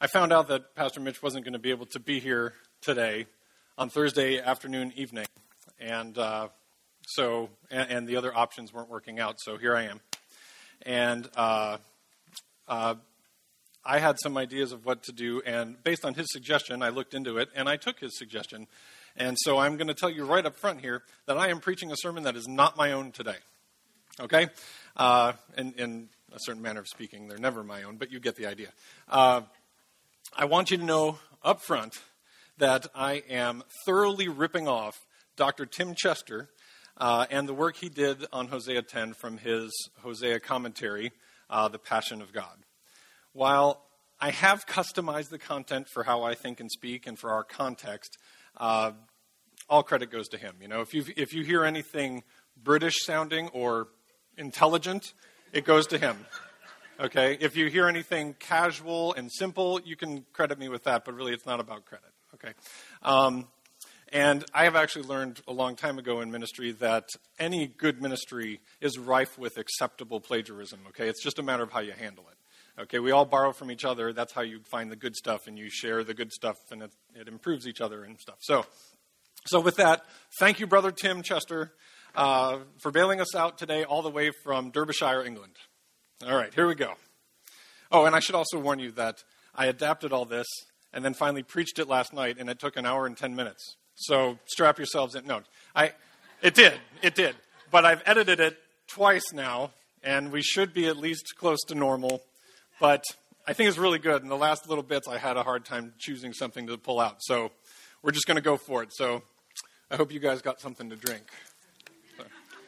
I found out that Pastor Mitch wasn't going to be able to be here today on Thursday afternoon, evening, and the other options weren't working out, so here I am. And I had some ideas of what to do, and based on his suggestion, I looked into it, and I took his suggestion. And so I'm going to tell you right up front here that I am preaching a sermon that is not my own today, okay? In a certain manner of speaking, they're never my own, but you get the idea. I want you to know up front that I am thoroughly ripping off Dr. Tim Chester and the work he did on Hosea 10 from his Hosea commentary, The Passion of God. While I have customized the content for how I think and speak and for our context, all credit goes to him. You know, if you hear anything British sounding or intelligent, it goes to him. Okay? If you hear anything casual and simple, you can credit me with that, but really it's not about credit. Okay? And I have actually learned a long time ago in ministry that any good ministry is rife with acceptable plagiarism. Okay? It's just a matter of how you handle it. Okay? We all borrow from each other. That's how you find the good stuff, and you share the good stuff, and it improves each other and stuff. So with that, thank you, Brother Tim Chester, for bailing us out today all the way from Derbyshire, England. All right, here we go. Oh, and I should also warn you that I adapted all this and then finally preached it last night, and it took an hour and 10 minutes. So strap yourselves in. No, it did. But I've edited it twice now, and we should be at least close to normal. But I think it's really good. In the last little bits, I had a hard time choosing something to pull out. So we're just going to go for it. So I hope you guys got something to drink. So,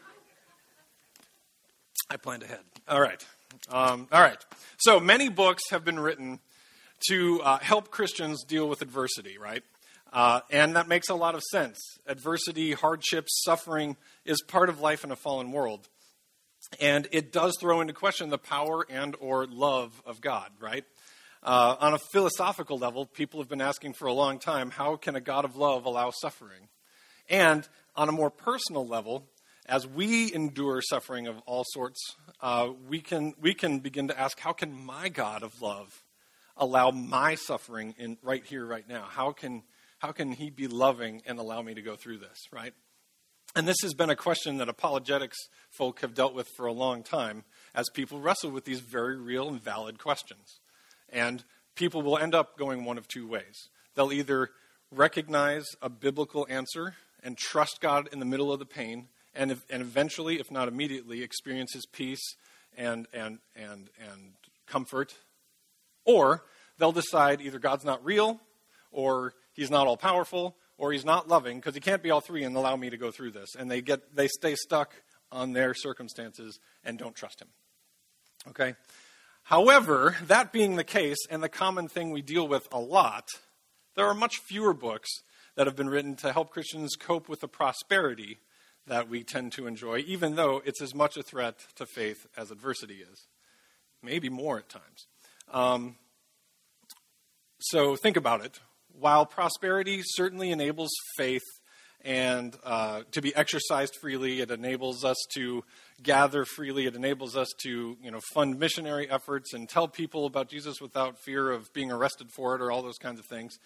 I planned ahead. All right. So many books have been written to help Christians deal with adversity, right? And that makes a lot of sense. Adversity, hardships, suffering is part of life in a fallen world. And it does throw into question the power and or love of God, right? On a philosophical level, people have been asking for a long time, how can a God of love allow suffering? And on a more personal level, as we endure suffering of all sorts, we can begin to ask, how can my God of love allow my suffering in right here, right now? How can he be loving and allow me to go through this, right? And this has been a question that apologetics folk have dealt with for a long time as people wrestle with these very real and valid questions. And people will end up going one of two ways. They'll either recognize a biblical answer and trust God in the middle of the pain, and eventually, if not immediately, experience his peace and comfort. Or they'll decide either God's not real, or he's not all-powerful, or he's not loving, because he can't be all three and allow me to go through this. And they stay stuck on their circumstances and don't trust him. Okay? However, that being the case, and the common thing we deal with a lot, there are much fewer books that have been written to help Christians cope with the prosperity that we tend to enjoy, even though it's as much a threat to faith as adversity is. Maybe more at times. So think about it. While prosperity certainly enables faith and to be exercised freely, it enables us to gather freely, it enables us to fund missionary efforts and tell people about Jesus without fear of being arrested for it or all those kinds of things.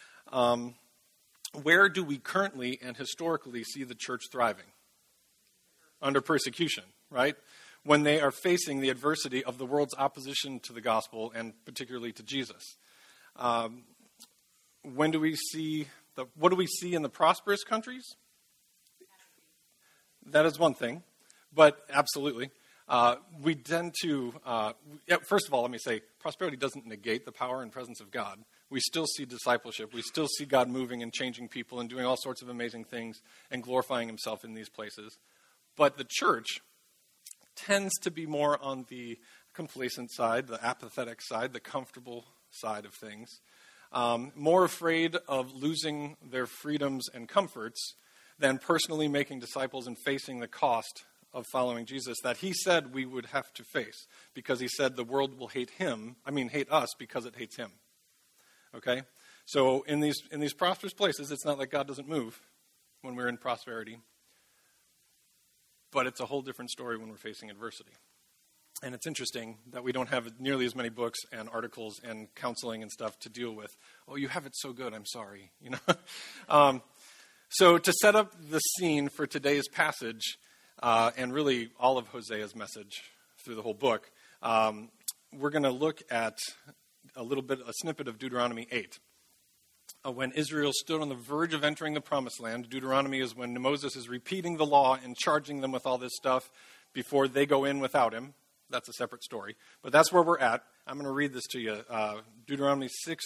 Where do we currently and historically see the church thriving? Under persecution, right? When they are facing the adversity of the world's opposition to the gospel and particularly to Jesus. What do we see in the prosperous countries? That is one thing, but absolutely. We tend to, first of all, let me say, prosperity doesn't negate the power and presence of God. We still see discipleship. We still see God moving and changing people and doing all sorts of amazing things and glorifying himself in these places. But the church tends to be more on the complacent side, the apathetic side, the comfortable side of things. More afraid of losing their freedoms and comforts than personally making disciples and facing the cost of following Jesus that he said we would have to face, because he said the world will hate us because it hates him. Okay? So in these prosperous places, it's not like God doesn't move when we're in prosperity. But it's a whole different story when we're facing adversity. And it's interesting that we don't have nearly as many books and articles and counseling and stuff to deal with. Oh, you have it so good, I'm sorry. So to set up the scene for today's passage, and really all of Hosea's message through the whole book, we're going to look at a snippet of Deuteronomy 8. When Israel stood on the verge of entering the promised land, Deuteronomy is when Moses is repeating the law and charging them with all this stuff before they go in without him. That's a separate story. But that's where we're at. I'm going to read this to you. Deuteronomy 8,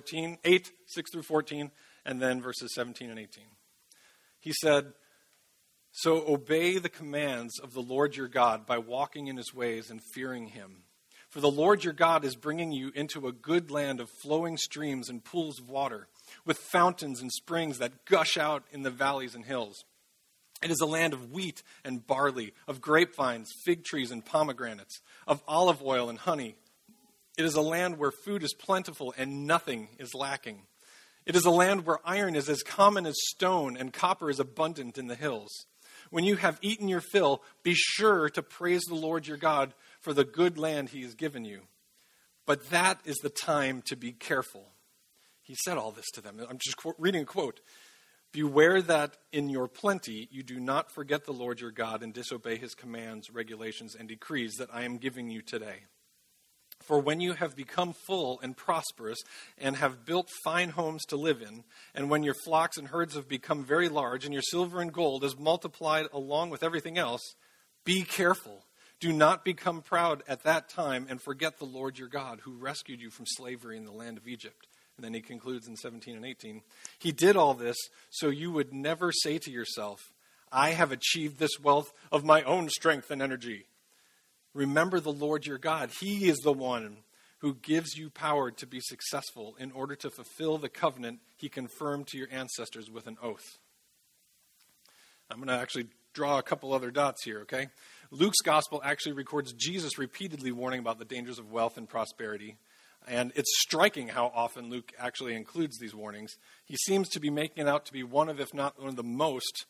6 through 14, and then verses 17 and 18. He said, "So obey the commands of the Lord your God by walking in his ways and fearing him. For the Lord your God is bringing you into a good land of flowing streams and pools of water, with fountains and springs that gush out in the valleys and hills. It is a land of wheat and barley, of grapevines, fig trees, and pomegranates, of olive oil and honey. It is a land where food is plentiful and nothing is lacking. It is a land where iron is as common as stone and copper is abundant in the hills. When you have eaten your fill, be sure to praise the Lord your God for the good land he has given you. But that is the time to be careful." He said all this to them. I'm just reading a quote. "Beware that in your plenty you do not forget the Lord your God and disobey his commands, regulations, and decrees that I am giving you today. For when you have become full and prosperous and have built fine homes to live in, and when your flocks and herds have become very large and your silver and gold is multiplied along with everything else, be careful. Do not become proud at that time and forget the Lord your God who rescued you from slavery in the land of Egypt." And then he concludes in 17 and 18. "He did all this so you would never say to yourself, 'I have achieved this wealth of my own strength and energy.' Remember the Lord your God. He is the one who gives you power to be successful in order to fulfill the covenant he confirmed to your ancestors with an oath." I'm going to actually draw a couple other dots here, okay? Luke's gospel actually records Jesus repeatedly warning about the dangers of wealth and prosperity. And it's striking how often Luke actually includes these warnings. He seems to be making it out to be one of, if not one of the most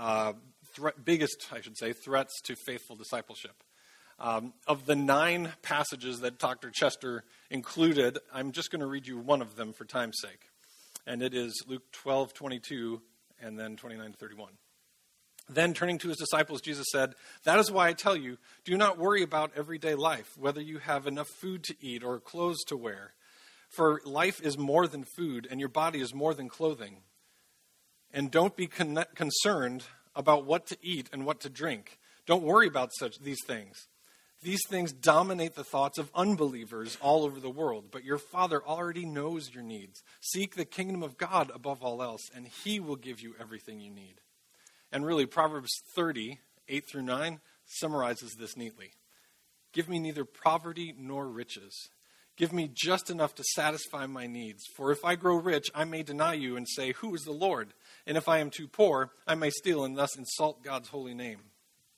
biggest threats to faithful discipleship. Of the 9 passages that Dr. Chester included, I'm just going to read you one of them for time's sake. And it is Luke 12:22 and then 29 to 31. "Then turning to his disciples, Jesus said, 'That is why I tell you, do not worry about everyday life, whether you have enough food to eat or clothes to wear. For life is more than food, and your body is more than clothing. And don't be concerned about what to eat and what to drink. Don't worry about these things. These things dominate the thoughts of unbelievers all over the world, but your Father already knows your needs. Seek the kingdom of God above all else, and he will give you everything you need.'" And really, Proverbs 30, 8 through 9, summarizes this neatly. "Give me neither poverty nor riches. Give me just enough to satisfy my needs. For if I grow rich, I may deny you and say, 'Who is the Lord?' And if I am too poor, I may steal and thus insult God's holy name."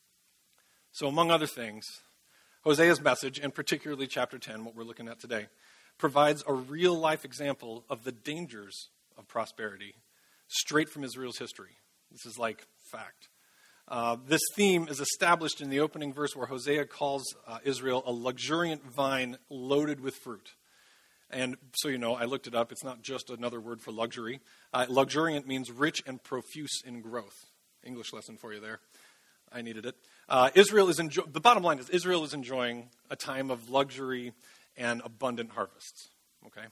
So among other things, Hosea's message, and particularly chapter 10, what we're looking at today, provides a real-life example of the dangers of prosperity, straight from Israel's history. This is like fact. This theme is established in the opening verse where Hosea calls Israel a luxuriant vine loaded with fruit. And so you know, I looked it up. It's not just another word for luxury. Luxuriant means rich and profuse in growth. English lesson for you there. I needed it. The bottom line is Israel is enjoying a time of luxury and abundant harvests. Okay?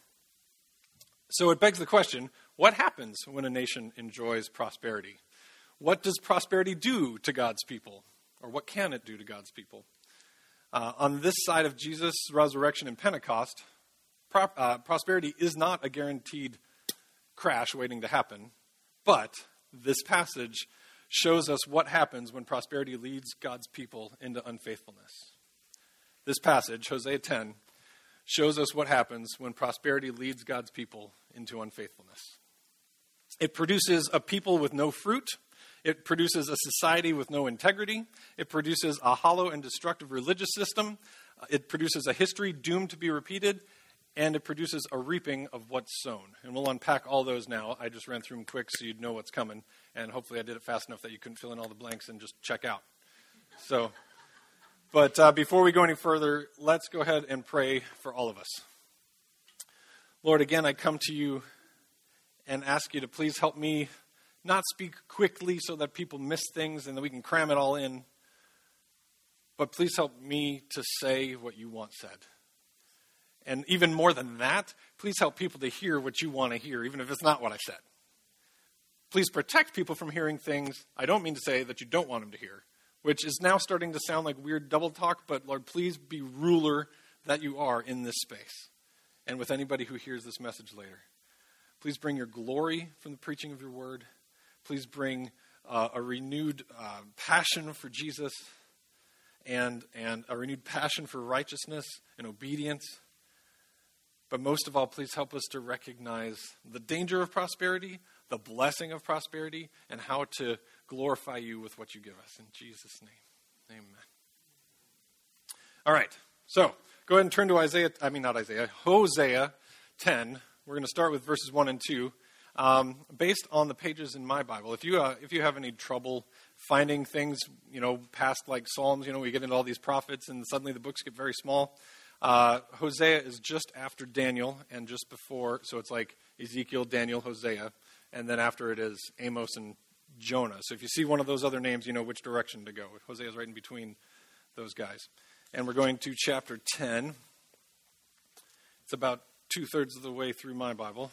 So it begs the question, what happens when a nation enjoys prosperity? What does prosperity do to God's people? Or what can it do to God's people? On this side of Jesus' resurrection and Pentecost, prosperity is not a guaranteed crash waiting to happen, but this passage shows us what happens when prosperity leads God's people into unfaithfulness. This passage, Hosea 10, shows us what happens when prosperity leads God's people into unfaithfulness. It produces a people with no fruit. It produces a society with no integrity. It produces a hollow and destructive religious system. It produces a history doomed to be repeated. And it produces a reaping of what's sown. And we'll unpack all those now. I just ran through them quick so you'd know what's coming. And hopefully I did it fast enough that you couldn't fill in all the blanks and just check out. So But before we go any further, let's go ahead and pray for all of us. Lord, again, I come to you and ask you to please help me not speak quickly so that people miss things and that we can cram it all in. But please help me to say what you want said. And even more than that, please help people to hear what you want to hear, even if it's not what I said. Please protect people from hearing things I don't mean to say that you don't want them to hear, which is now starting to sound like weird double talk, but Lord, please be ruler that you are in this space and with anybody who hears this message later. Please bring your glory from the preaching of your word. Please bring a renewed passion for Jesus and a renewed passion for righteousness and obedience. But most of all, please help us to recognize the danger of prosperity, the blessing of prosperity, and how to glorify you with what you give us. In Jesus' name, amen. All right, so go ahead and turn to Hosea 10. We're going to start with verses 1 and 2. Based on the pages in my Bible, if you have any trouble finding things, past like Psalms, we get into all these prophets and suddenly the books get very small. Hosea is just after Daniel and just before, so it's like Ezekiel, Daniel, Hosea, and then after it is Amos and Jonah. So if you see one of those other names, you know which direction to go. Hosea is right in between those guys. And we're going to chapter 10. It's about 2/3 of the way through my Bible.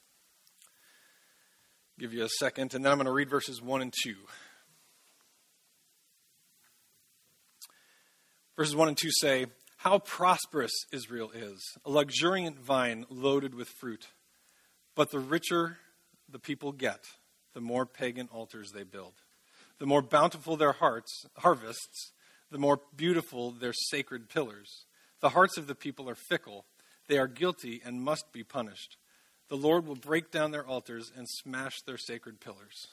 Give you a second, and then I'm going to read verses 1 and 2. Verses 1 and 2 say, "How prosperous Israel is, a luxuriant vine loaded with fruit. But the richer the people get, the more pagan altars they build. The more bountiful their harvests, the more beautiful their sacred pillars. The hearts of the people are fickle. They are guilty and must be punished. The Lord will break down their altars and smash their sacred pillars."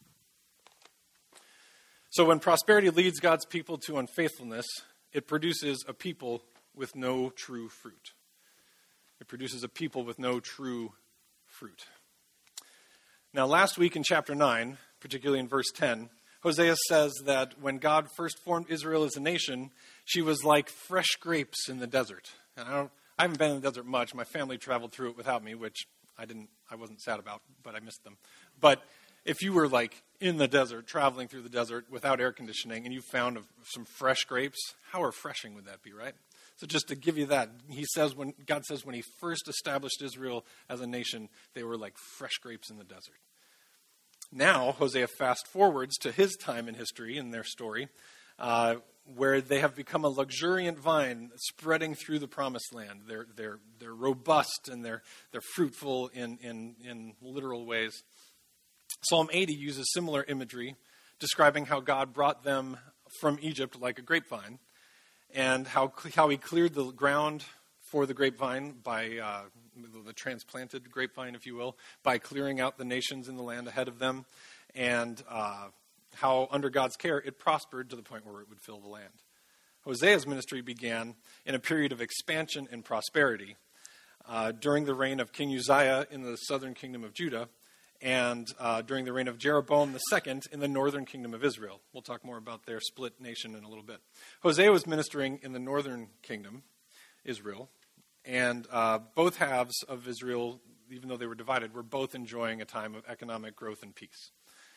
So when prosperity leads God's people to unfaithfulness, it produces a people with no true fruit. It produces a people with no true fruit. Now, last week in chapter 9, particularly in verse 10, Hosea says that when God first formed Israel as a nation, she was like fresh grapes in the desert. And I haven't been in the desert much. My family traveled through it without me, which I wasn't sad about, but I missed them. But if you were like in the desert, traveling through the desert without air conditioning, and you found some fresh grapes, how refreshing would that be, right? So just to give you that, God says when he first established Israel as a nation, they were like fresh grapes in the desert. Now, Hosea fast forwards to his time in history in their story, where they have become a luxuriant vine spreading through the promised land. They're robust and they're fruitful in literal ways. Psalm 80 uses similar imagery, describing how God brought them from Egypt like a grapevine, and how he cleared the ground for the grapevine by the transplanted grapevine, if you will, by clearing out the nations in the land ahead of them, and how under God's care it prospered to the point where it would fill the land. Hosea's ministry began in a period of expansion and prosperity during the reign of King Uzziah in the southern kingdom of Judah, and during the reign of Jeroboam II in the northern kingdom of Israel. We'll talk more about their split nation in a little bit. Hosea was ministering in the northern kingdom, Israel, and both halves of Israel, even though they were divided, were both enjoying a time of economic growth and peace.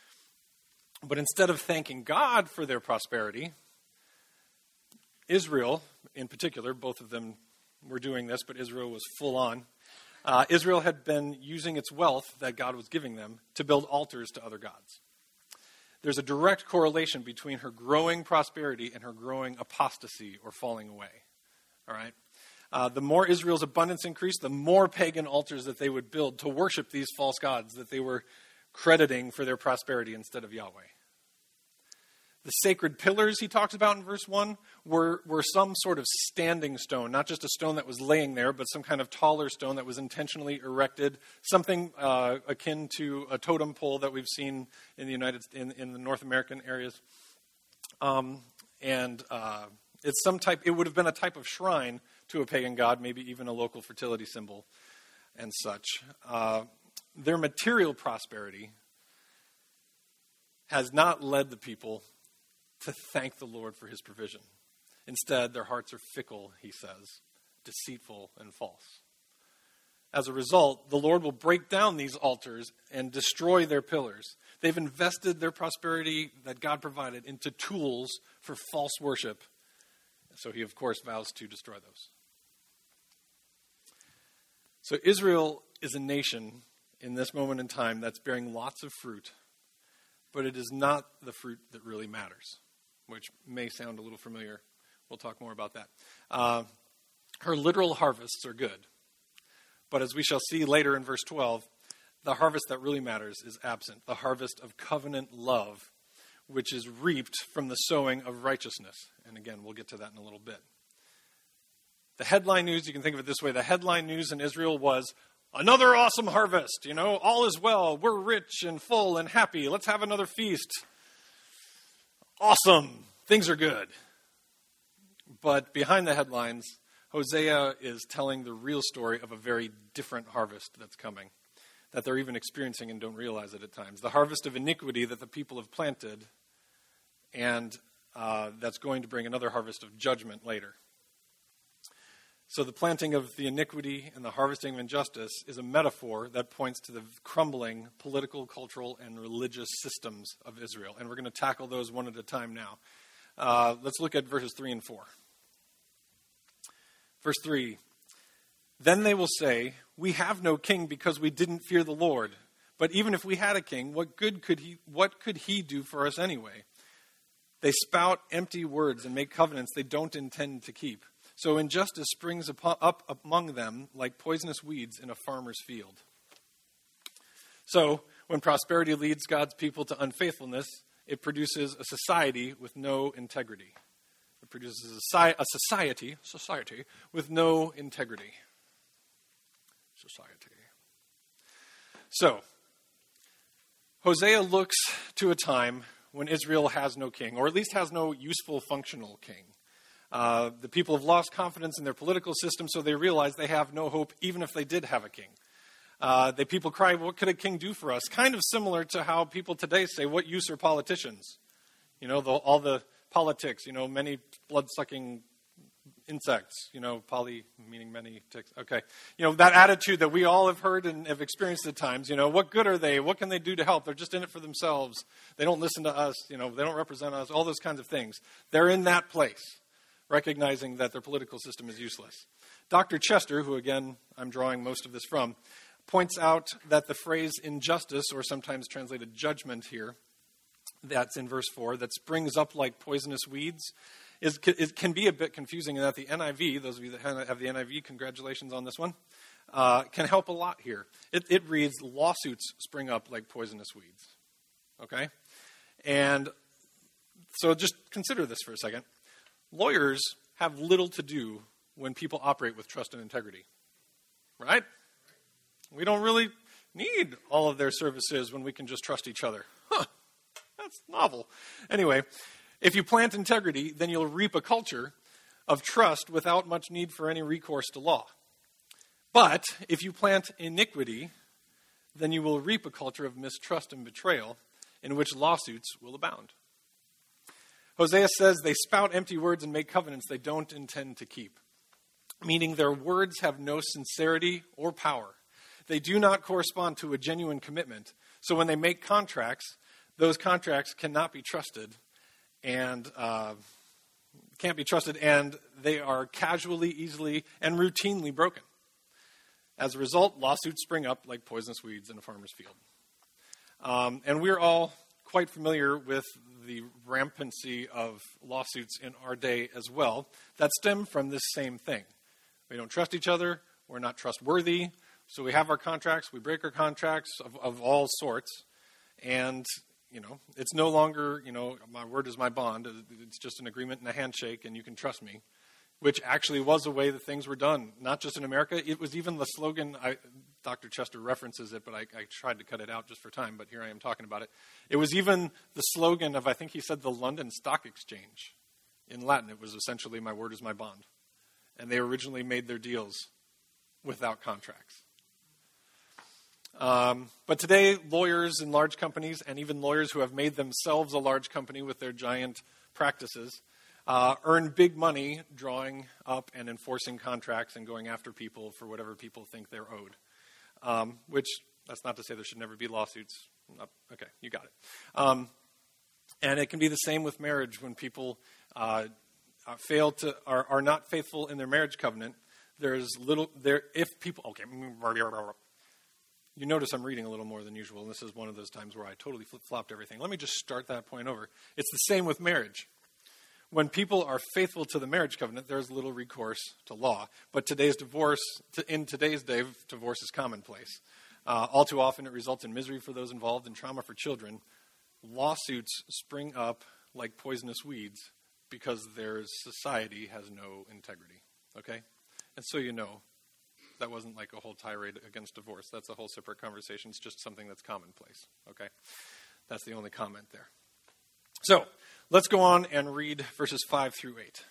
But instead of thanking God for their prosperity, Israel, in particular, both of them were doing this, but Israel was full on. Israel had been using its wealth that God was giving them to build altars to other gods. There's a direct correlation between her growing prosperity and her growing apostasy or falling away. All right? The more Israel's abundance increased, the more pagan altars that they would build to worship these false gods that they were crediting for their prosperity instead of Yahweh. The sacred pillars he talks about in verse 1 were some sort of standing stone, not just a stone that was laying there, but some kind of taller stone that was intentionally erected, something akin to a totem pole that we've seen in the North American areas. It's it would have been a type of shrine to a pagan god, maybe even a local fertility symbol and such. Their material prosperity has not led the people to thank the Lord for his provision. Instead, their hearts are fickle, he says, deceitful and false. As a result, the Lord will break down these altars and destroy their pillars. They've invested their prosperity that God provided into tools for false worship. So he, of course, vows to destroy those. So Israel is a nation in this moment in time that's bearing lots of fruit, but it is not the fruit that really matters, which may sound a little familiar. We'll talk more about that. Her literal harvests are good, but as we shall see later in verse 12, the harvest that really matters is absent, the harvest of covenant love, which is reaped from the sowing of righteousness. And again, we'll get to that in a little bit. The headline news, you can think of it this way, the headline news in Israel was, another awesome harvest, all is well, we're rich and full and happy, let's have another feast. Awesome, things are good. But behind the headlines, Hosea is telling the real story of a very different harvest that's coming, that they're even experiencing and don't realize it at times. The harvest of iniquity that the people have planted, and that's going to bring another harvest of judgment later. So the planting of the iniquity and the harvesting of injustice is a metaphor that points to the crumbling political, cultural, and religious systems of Israel. And we're going to tackle those one at a time now. Let's look at verses 3 and 4. Verse 3, then they will say, we have no king because we didn't fear the Lord. But even if we had a king, what could he do for us anyway? They spout empty words and make covenants they don't intend to keep. So injustice springs up among them like poisonous weeds in a farmer's field. So when prosperity leads God's people to unfaithfulness, it produces a society with no integrity. It produces a society with no integrity. Society. So, Hosea looks to a time when Israel has no king, or at least has no useful, functional king. The people have lost confidence in their political system, so they realize they have no hope, even if they did have a king. The people cry, what could a king do for us? Kind of similar to how people today say, what use are politicians? All the politics, many blood-sucking insects, poly meaning many ticks. Okay. That attitude that we all have heard and have experienced at times, what good are they? What can they do to help? They're just in it for themselves. They don't listen to us, they don't represent us, all those kinds of things. They're in that place, recognizing that their political system is useless. Dr. Chester, who again I'm drawing most of this from, points out that the phrase injustice, or sometimes translated judgment here, that's in verse 4, that springs up like poisonous weeds, it can be a bit confusing in that the NIV, those of you that have the NIV, congratulations on this one, can help a lot here. It reads, lawsuits spring up like poisonous weeds. Okay? And so just consider this for a second. Lawyers have little to do when people operate with trust and integrity. Right? We don't really need all of their services when we can just trust each other. That's novel. Anyway, if you plant integrity, then you'll reap a culture of trust without much need for any recourse to law. But if you plant iniquity, then you will reap a culture of mistrust and betrayal in which lawsuits will abound. Hosea says they spout empty words and make covenants they don't intend to keep, meaning their words have no sincerity or power. They do not correspond to a genuine commitment. So when they make contracts, those contracts cannot be trusted and they are casually, easily, and routinely broken. As a result, lawsuits spring up like poisonous weeds in a farmer's field. And we're all quite familiar with the rampancy of lawsuits in our day as well that stem from this same thing. We don't trust each other. We're not trustworthy. So we have our contracts. We break our contracts of all sorts. And it's no longer, my word is my bond. It's just an agreement and a handshake, and you can trust me, which actually was the way that things were done, not just in America. It was even the slogan, Dr. Chester references it, but I tried to cut it out just for time, but here I am talking about it. It was even the slogan of, I think he said, the London Stock Exchange. In Latin, it was essentially, my word is my bond. And they originally made their deals without contracts. But today, lawyers in large companies, and even lawyers who have made themselves a large company with their giant practices, earn big money drawing up and enforcing contracts and going after people for whatever people think they're owed. Which, that's not to say there should never be lawsuits. Okay, you got it. And it can be the same with marriage when people are not faithful in their marriage covenant. If people, okay, you notice I'm reading a little more than usual, and this is one of those times where I totally flip-flopped everything. Let me just start that point over. It's the same with marriage. When people are faithful to the marriage covenant, there's little recourse to law. But in today's day, divorce is commonplace. All too often, it results in misery for those involved and trauma for children. Lawsuits spring up like poisonous weeds because their society has no integrity. Okay? And so you know, that wasn't like a whole tirade against divorce. That's a whole separate conversation. It's just something that's commonplace. Okay? That's the only comment there. So, let's go on and read verses 5 through 8.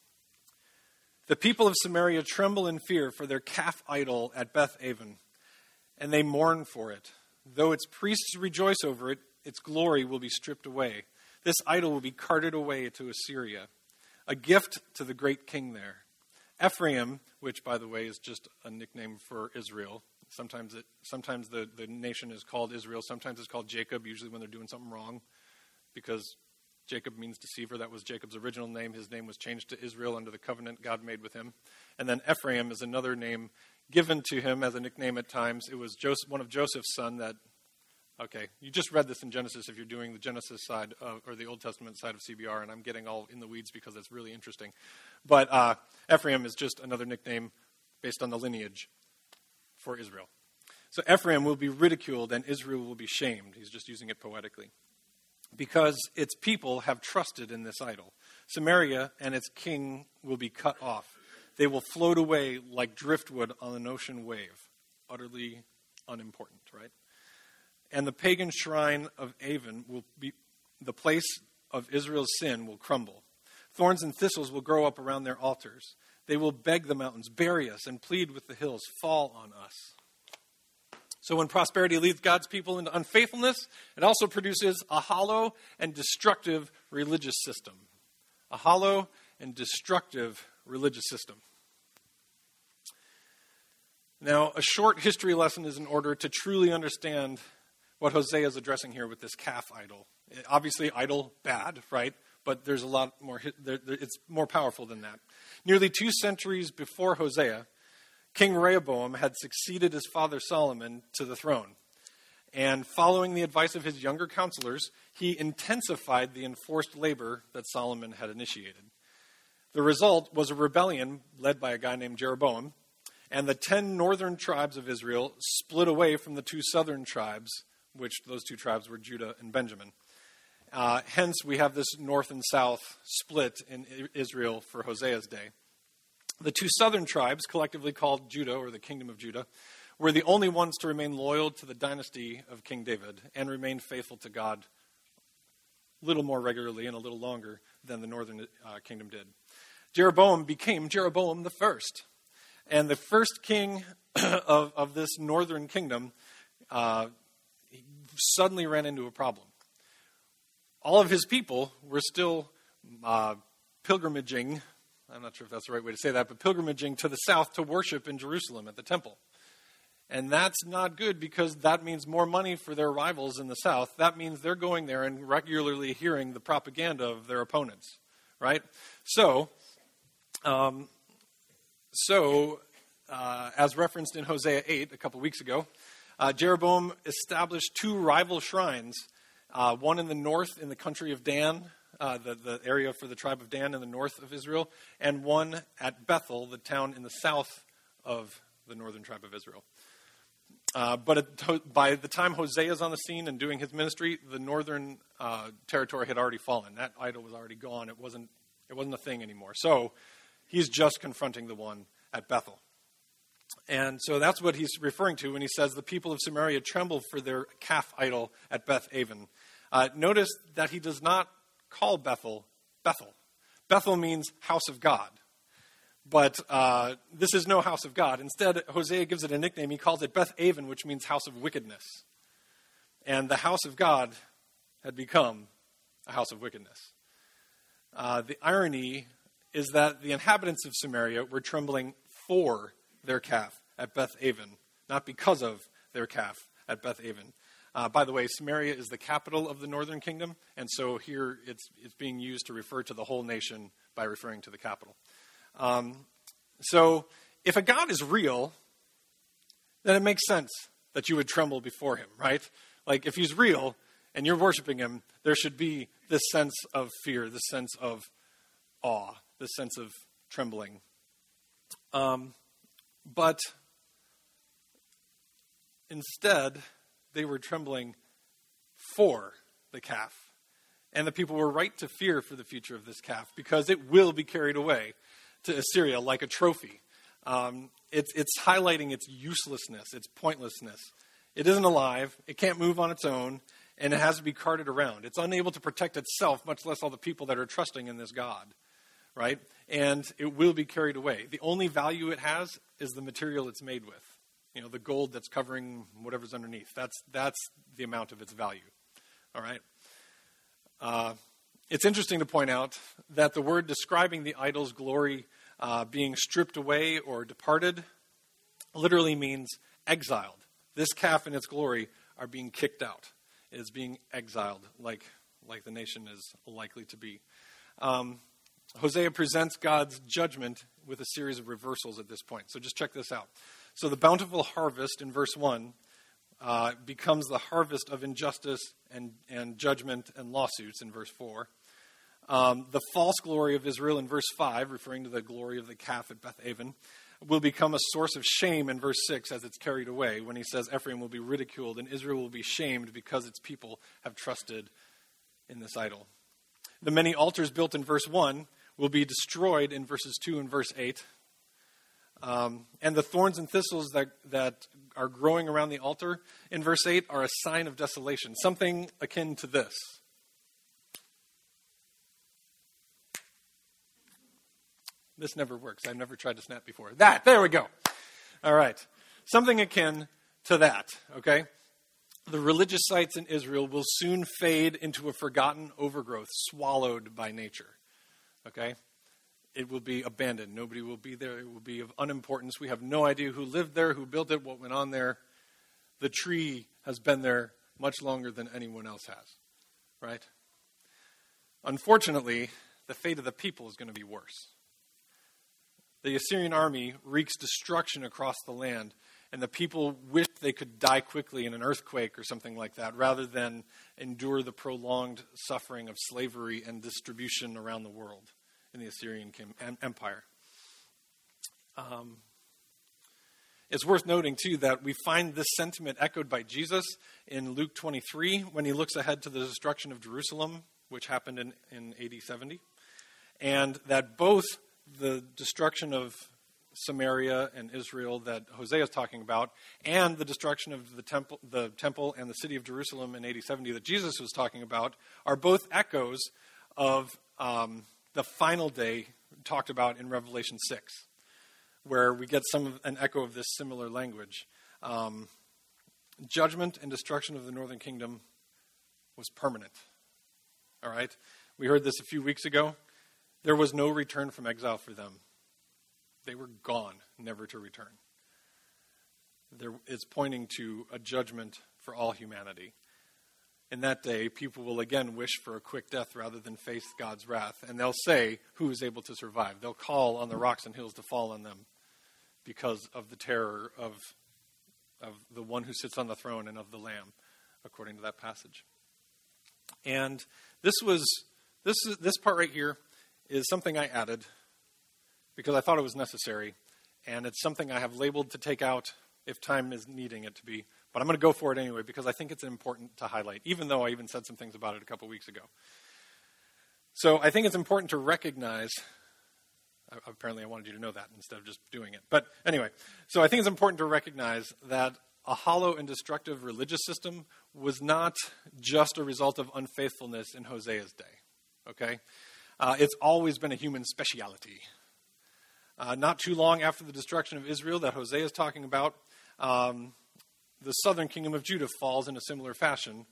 The people of Samaria tremble in fear for their calf idol at Beth-aven, and they mourn for it. Though its priests rejoice over it, its glory will be stripped away. This idol will be carted away to Assyria, a gift to the great king there. Ephraim, which, by the way, is just a nickname for Israel. Sometimes the nation is called Israel. Sometimes it's called Jacob, usually when they're doing something wrong, because Jacob means deceiver. That was Jacob's original name. His name was changed to Israel under the covenant God made with him. And then Ephraim is another name given to him as a nickname at times. It was one of Joseph's son that, okay, you just read this in Genesis if you're doing the Genesis side or the Old Testament side of CBR, and I'm getting all in the weeds because it's really interesting. But Ephraim is just another nickname based on the lineage for Israel. So Ephraim will be ridiculed and Israel will be shamed. He's just using it poetically. Because its people have trusted in this idol. Samaria and its king will be cut off. They will float away like driftwood on an ocean wave. Utterly unimportant, right? And the pagan shrine of Avon will be, the place of Israel's sin will crumble. Thorns and thistles will grow up around their altars. They will beg the mountains, bury us, and plead with the hills, fall on us. So when prosperity leads God's people into unfaithfulness, it also produces a hollow and destructive religious system. A hollow and destructive religious system. Now, a short history lesson is in order to truly understand what Hosea is addressing here with this calf idol. Obviously, idol, bad, right? But there's a lot more, it's more powerful than that. Nearly 2 centuries before Hosea, King Rehoboam had succeeded his father Solomon to the throne. And following the advice of his younger counselors, he intensified the enforced labor that Solomon had initiated. The result was a rebellion led by a guy named Jeroboam, and the 10 northern tribes of Israel split away from the 2 southern tribes, which those 2 tribes were Judah and Benjamin. Hence, we have this north and south split in Israel for Hosea's day. The 2 southern tribes, collectively called Judah, or the kingdom of Judah, were the only ones to remain loyal to the dynasty of King David and remain faithful to God a little more regularly and a little longer than the northern kingdom did. Jeroboam became Jeroboam the first. And the first king of this northern kingdom he suddenly ran into a problem. All of his people were still pilgrimaging, I'm not sure if that's the right way to say that, but pilgrimaging to the south to worship in Jerusalem at the temple. And that's not good because that means more money for their rivals in the south. That means they're going there and regularly hearing the propaganda of their opponents, right? So, as referenced in Hosea 8 a couple weeks ago, Jeroboam established 2 rival shrines, one in the north in the country of Dan, the area for the tribe of Dan in the north of Israel, and one at Bethel, the town in the south of the northern tribe of Israel. But by the time Hosea is on the scene and doing his ministry, the northern territory had already fallen. That idol was already gone. It wasn't a thing anymore. So he's just confronting the one at Bethel. And so that's what he's referring to when he says the people of Samaria tremble for their calf idol at Beth-aven. Notice that he does not call Bethel, Bethel. Bethel means house of God. But this is no house of God. Instead, Hosea gives it a nickname. He calls it Beth-aven, which means house of wickedness. And the house of God had become a house of wickedness. The irony is that the inhabitants of Samaria were trembling for their calf at Beth Aven, not because of their calf at Beth Aven. By the way, Samaria is the capital of the northern kingdom, and so here it's being used to refer to the whole nation by referring to the capital. So if a God is real, then it makes sense that you would tremble before him, right? Like if he's real and you're worshiping him, there should be this sense of fear, this sense of awe, this sense of trembling. But instead, they were trembling for the calf. And the people were right to fear for the future of this calf because it will be carried away to Assyria like a trophy. It's highlighting its uselessness, its pointlessness. It isn't alive, it can't move on its own, and it has to be carted around. It's unable to protect itself, much less all the people that are trusting in this God, right? And it will be carried away. The only value it has is the material it's made with. You know, the gold that's covering whatever's underneath. That's the amount of its value, all right? It's interesting to point out that the word describing the idol's glory being stripped away or departed literally means exiled. This calf and its glory are being kicked out. It is being exiled like the nation is likely to be. Hosea presents God's judgment with a series of reversals at this point. So just check this out. So the bountiful harvest in verse 1 becomes the harvest of injustice and judgment and lawsuits in verse 4. The false glory of Israel in verse 5, referring to the glory of the calf at Beth Aven, will become a source of shame in verse 6 as it's carried away when he says Ephraim will be ridiculed and Israel will be shamed because its people have trusted in this idol. The many altars built in verse 1 will be destroyed in verses 2 and verse 8. And the thorns and thistles that are growing around the altar in verse 8 are a sign of desolation, something akin to this. This never works. I've never tried to snap before. There we go. All right. Something akin to that, okay? The religious sites in Israel will soon fade into a forgotten overgrowth, swallowed by nature, okay? It will be abandoned. Nobody will be there. It will be of unimportance. We have no idea who lived there, who built it, what went on there. The tree has been there much longer than anyone else has, right? Unfortunately, the fate of the people is going to be worse. The Assyrian army wreaks destruction across the land, and the people wish they could die quickly in an earthquake or something like that, rather than endure the prolonged suffering of slavery and distribution around the world in the Assyrian Empire. It's worth noting, too, that we find this sentiment echoed by Jesus in Luke 23 when he looks ahead to the destruction of Jerusalem, which happened in AD 70, and that both the destruction of Samaria and Israel that Hosea is talking about, and the destruction of the temple and the city of Jerusalem in AD 70 that Jesus was talking about, are both echoes of the final day talked about in Revelation 6, where we get an echo of this similar language. Judgment and destruction of the northern kingdom was permanent. All right? We heard this a few weeks ago. There was no return from exile for them. They were gone, never to return. It's pointing to a judgment for all humanity. In that day, people will again wish for a quick death rather than face God's wrath. And they'll say, who is able to survive? They'll call on the rocks and hills to fall on them because of the terror of the one who sits on the throne and of the Lamb, according to that passage. And this part right here is something I added because I thought it was necessary, and it's something I have labeled to take out if time is needing it to be. But I'm going to go for it anyway because I think it's important to highlight, even though I even said some things about it a couple weeks ago. So I think it's important to recognize, apparently I wanted you to know that instead of just doing it. But anyway, so I think it's important to recognize that a hollow and destructive religious system was not just a result of unfaithfulness in Hosea's day, okay? It's always been a human speciality. Not too long after the destruction of Israel that Hosea is talking about, the southern kingdom of Judah falls in a similar fashion,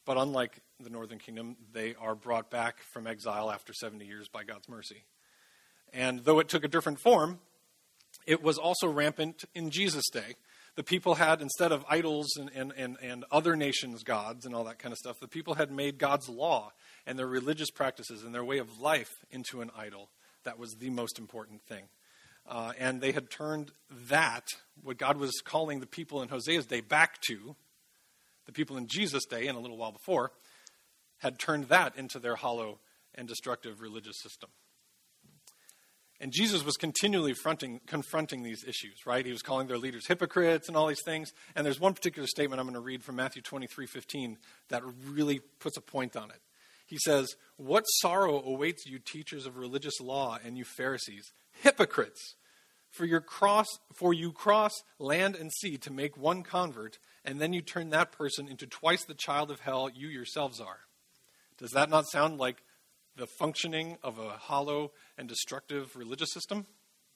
But unlike the northern kingdom, they are brought back from exile after 70 years by God's mercy. And though it took a different form, it was also rampant in Jesus' day. The people had, instead of idols and other nations' gods and all that kind of stuff, the people had made God's law and their religious practices and their way of life into an idol. That was the most important thing. And they had turned that, what God was calling the people in Hosea's day back to, the people in Jesus' day and a little while before, had turned that into their hollow and destructive religious system. And Jesus was continually confronting these issues, right? He was calling their leaders hypocrites and all these things. And there's one particular statement I'm going to read from Matthew 23:15 that really puts a point on it. He says, "What sorrow awaits you, teachers of religious law, and you Pharisees, hypocrites! For you cross land and sea to make one convert, and then you turn that person into twice the child of hell you yourselves are." Does that not sound like the functioning of a hollow and destructive religious system?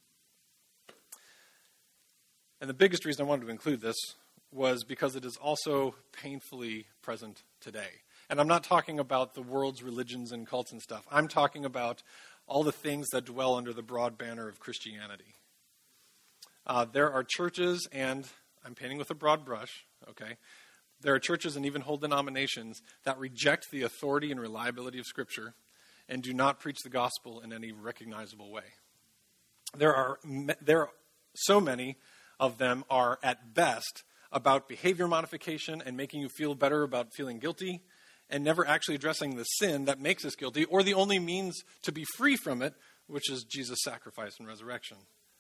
And the biggest reason I wanted to include this was because it is also painfully present today. And I'm not talking about the world's religions and cults and stuff. I'm talking about all the things that dwell under the broad banner of Christianity. There are churches, and I'm painting with a broad brush, okay? There are churches and even whole denominations that reject the authority and reliability of Scripture and do not preach the gospel in any recognizable way. There are so many of them are at best about behavior modification and making you feel better about feeling guilty, and never actually addressing the sin that makes us guilty, or the only means to be free from it, which is Jesus' sacrifice and resurrection.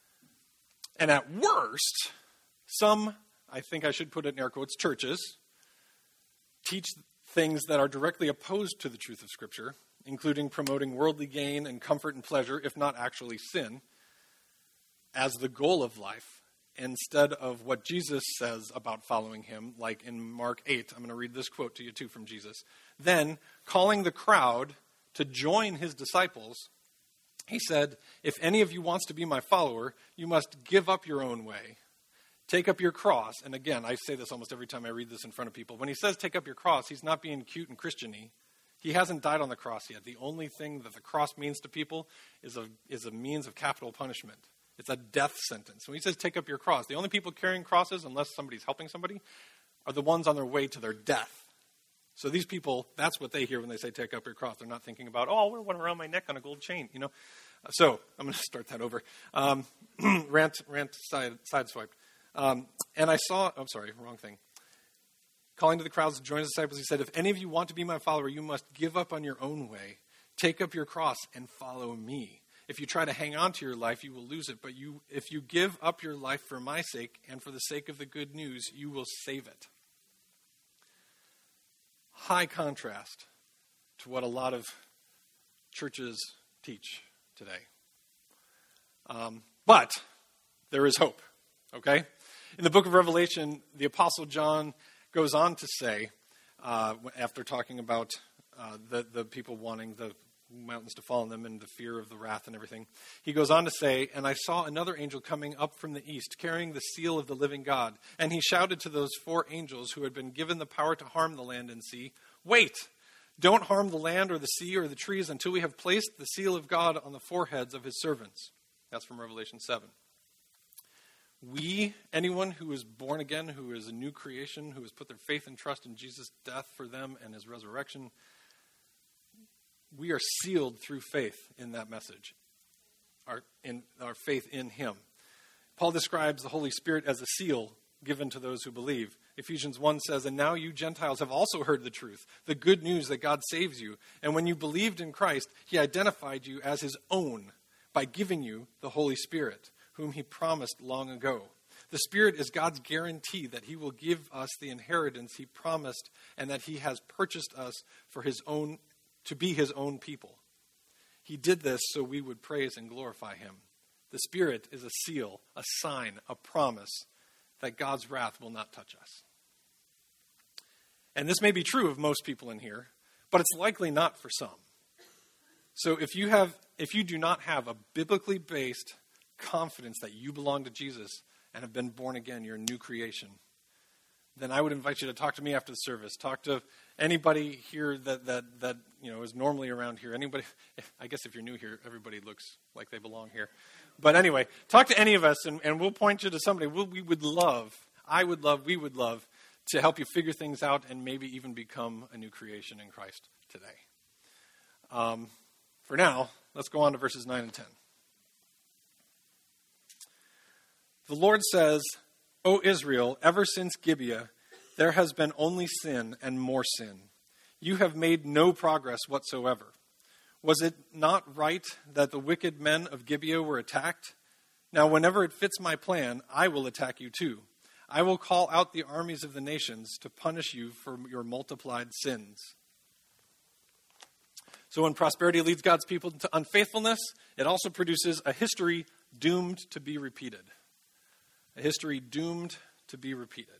And at worst, some, I think I should put it in air quotes, churches, teach things that are directly opposed to the truth of Scripture, including promoting worldly gain and comfort and pleasure, if not actually sin, as the goal of life, instead of what Jesus says about following him, like in Mark 8. I'm going to read this quote to you too from Jesus. Then, calling the crowd to join his disciples, he said, "If any of you wants to be my follower, you must give up your own way. Take up your cross." And again, I say this almost every time I read this in front of people. When he says take up your cross, he's not being cute and Christian-y. He hasn't died on the cross yet. The only thing that the cross means to people is a means of capital punishment. It's a death sentence. When he says take up your cross, the only people carrying crosses, unless somebody's helping somebody, are the ones on their way to their death. So these people, that's what they hear when they say take up your cross. They're not thinking about, I'll wear one around my neck on a gold chain, So I'm going to start that over. Rant sideswiped. And I saw, wrong thing. Calling to the crowds to join his disciples, he said, "If any of you want to be my follower, you must give up on your own way. Take up your cross and follow me. If you try to hang on to your life, you will lose it. But if you give up your life for my sake and for the sake of the good news, you will save it." High contrast to what a lot of churches teach today. But there is hope, okay? In the book of Revelation, the Apostle John goes on to say, after talking about the people wanting the mountains to fall on them and the fear of the wrath and everything, he goes on to say, "And I saw another angel coming up from the east, carrying the seal of the living God. And he shouted to those 4 angels who had been given the power to harm the land and sea, 'Wait, don't harm the land or the sea or the trees until we have placed the seal of God on the foreheads of his servants.'" That's from Revelation 7. Anyone who is born again, who is a new creation, who has put their faith and trust in Jesus' death for them and his resurrection, we are sealed through faith in that message, our faith in him. Paul describes the Holy Spirit as a seal given to those who believe. Ephesians 1 says, "And now you Gentiles have also heard the truth, the good news that God saves you. And when you believed in Christ, he identified you as his own by giving you the Holy Spirit, whom he promised long ago. The Spirit is God's guarantee that he will give us the inheritance he promised and that he has purchased us for his own, to be his own people. He did this so we would praise and glorify him. The Spirit is a seal, a sign, a promise that God's wrath will not touch us." And this may be true of most people in here, but it's likely not for some. So if you do not have a biblically based confidence that you belong to Jesus and have been born again, you're a new creation, then I would invite you to talk to me after the service. Talk to anybody here that is normally around here. Anybody, I guess if you're new here, everybody looks like they belong here. But anyway, talk to any of us, and we'll point you to somebody. We would love to help you figure things out and maybe even become a new creation in Christ today. For now, let's go on to verses 9 and 10. The Lord says, O Israel, ever since Gibeah, there has been only sin and more sin. You have made no progress whatsoever. Was it not right that the wicked men of Gibeah were attacked? Now, whenever it fits my plan, I will attack you too. I will call out the armies of the nations to punish you for your multiplied sins. So when prosperity leads God's people to unfaithfulness, it also produces a history doomed to be repeated. A history doomed to be repeated.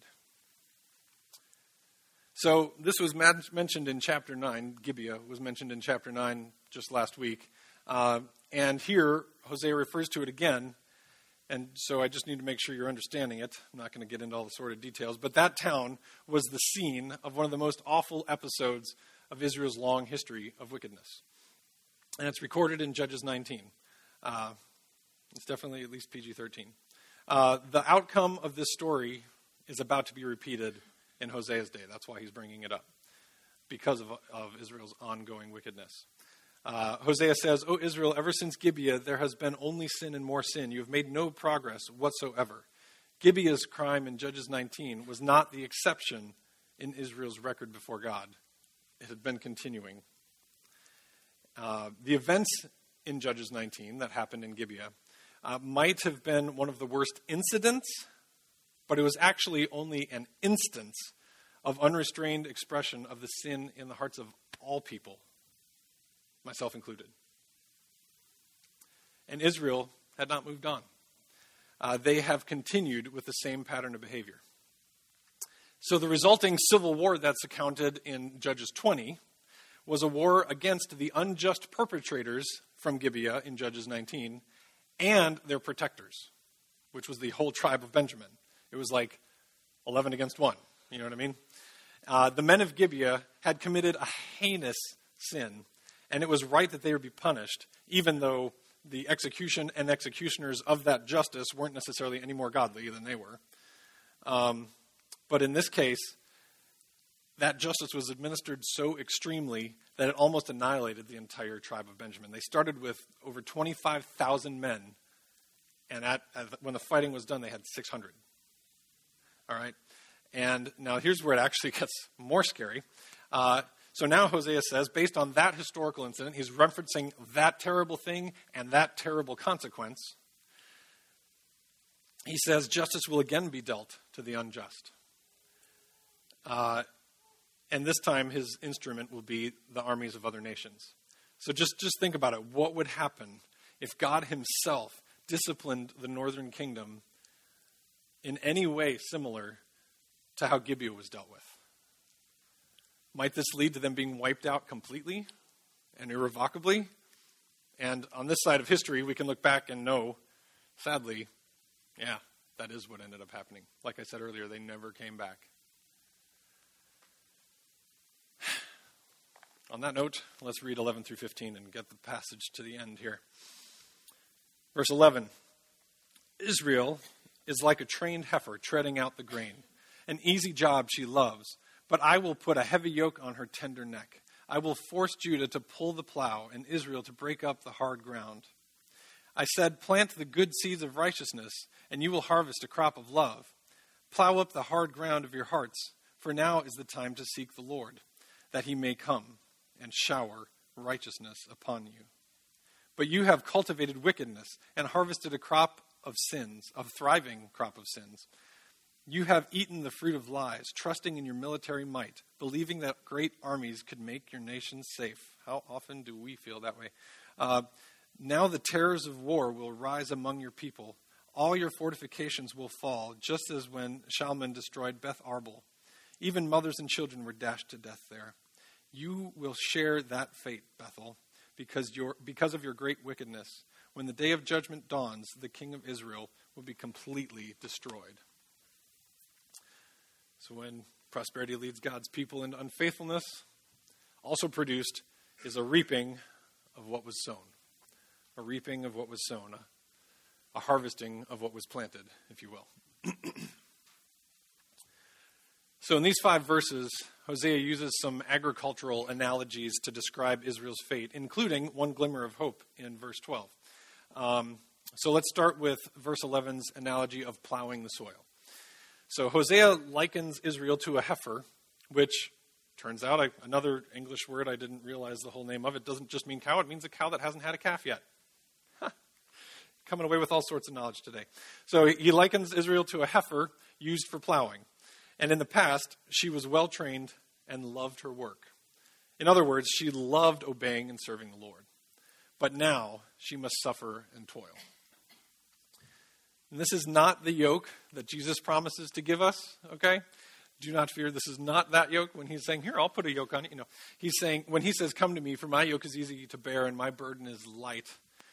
So this was mentioned in chapter 9. Gibeah was mentioned in chapter 9 just last week. And here, Hosea refers to it again. And so I just need to make sure you're understanding it. I'm not going to get into all the sordid details. But that town was the scene of one of the most awful episodes of Israel's long history of wickedness. And it's recorded in Judges 19. It's definitely at least PG-13. The outcome of this story is about to be repeated in Hosea's day. That's why he's bringing it up, because of Israel's ongoing wickedness. Hosea says, O Israel, ever since Gibeah, there has been only sin and more sin. You have made no progress whatsoever. Gibeah's crime in Judges 19 was not the exception in Israel's record before God. It had been continuing. The events in Judges 19 that happened in Gibeah might have been one of the worst incidents, but it was actually only an instance of unrestrained expression of the sin in the hearts of all people, myself included. And Israel had not moved on. They have continued with the same pattern of behavior. So the resulting civil war that's accounted in Judges 20 was a war against the unjust perpetrators from Gibeah in Judges 19 and their protectors, which was the whole tribe of Benjamin. It was like 11 against 1. You know what I mean? The men of Gibeah had committed a heinous sin, and it was right that they would be punished, even though the execution and executioners of that justice weren't necessarily any more godly than they were. But in this case, that justice was administered so extremely that it almost annihilated the entire tribe of Benjamin. They started with over 25,000 men, and when the fighting was done, they had 600. All right? And now here's where it actually gets more scary. So now Hosea says, based on that historical incident, he's referencing that terrible thing and that terrible consequence. He says justice will again be dealt to the unjust. And this time his instrument will be the armies of other nations. So just think about it. What would happen if God himself disciplined the northern kingdom in any way similar to how Gibeah was dealt with? Might this lead to them being wiped out completely and irrevocably? And on this side of history, we can look back and know, sadly, yeah, that is what ended up happening. Like I said earlier, they never came back. On that note, let's read 11 through 15 and get the passage to the end here. Verse 11, Israel is like a trained heifer treading out the grain. An easy job she loves, but I will put a heavy yoke on her tender neck. I will force Judah to pull the plow and Israel to break up the hard ground. I said, plant the good seeds of righteousness, and you will harvest a crop of love. Plow up the hard ground of your hearts, for now is the time to seek the Lord, that he may come and shower righteousness upon you. But you have cultivated wickedness and harvested a crop of sins, a thriving crop of sins. You have eaten the fruit of lies, trusting in your military might, believing that great armies could make your nation safe. How often do we feel that way? Now the terrors of war will rise among your people. All your fortifications will fall, just as when Shalman destroyed Beth Arbel. Even mothers and children were dashed to death there. You will share that fate, Bethel, because of your great wickedness. When the day of judgment dawns, the king of Israel will be completely destroyed. So when prosperity leads God's people into unfaithfulness, also produced is a reaping of what was sown. A reaping of what was sown. A harvesting of what was planted, if you will. So in these 5 verses, Hosea uses some agricultural analogies to describe Israel's fate, including one glimmer of hope in verse 12. So let's start with verse 11's analogy of plowing the soil. So Hosea likens Israel to a heifer, which turns out, another English word I didn't realize the whole name of. It doesn't just mean cow, it means a cow that hasn't had a calf yet. Coming away with all sorts of knowledge today. So he likens Israel to a heifer used for plowing. And in the past, she was well-trained and loved her work. In other words, she loved obeying and serving the Lord. But now, she must suffer and toil. And this is not the yoke that Jesus promises to give us, okay? Do not fear, this is not that yoke. When he's saying, here, I'll put a yoke on you. He's saying, when he says, come to me, for my yoke is easy to bear and my burden is light,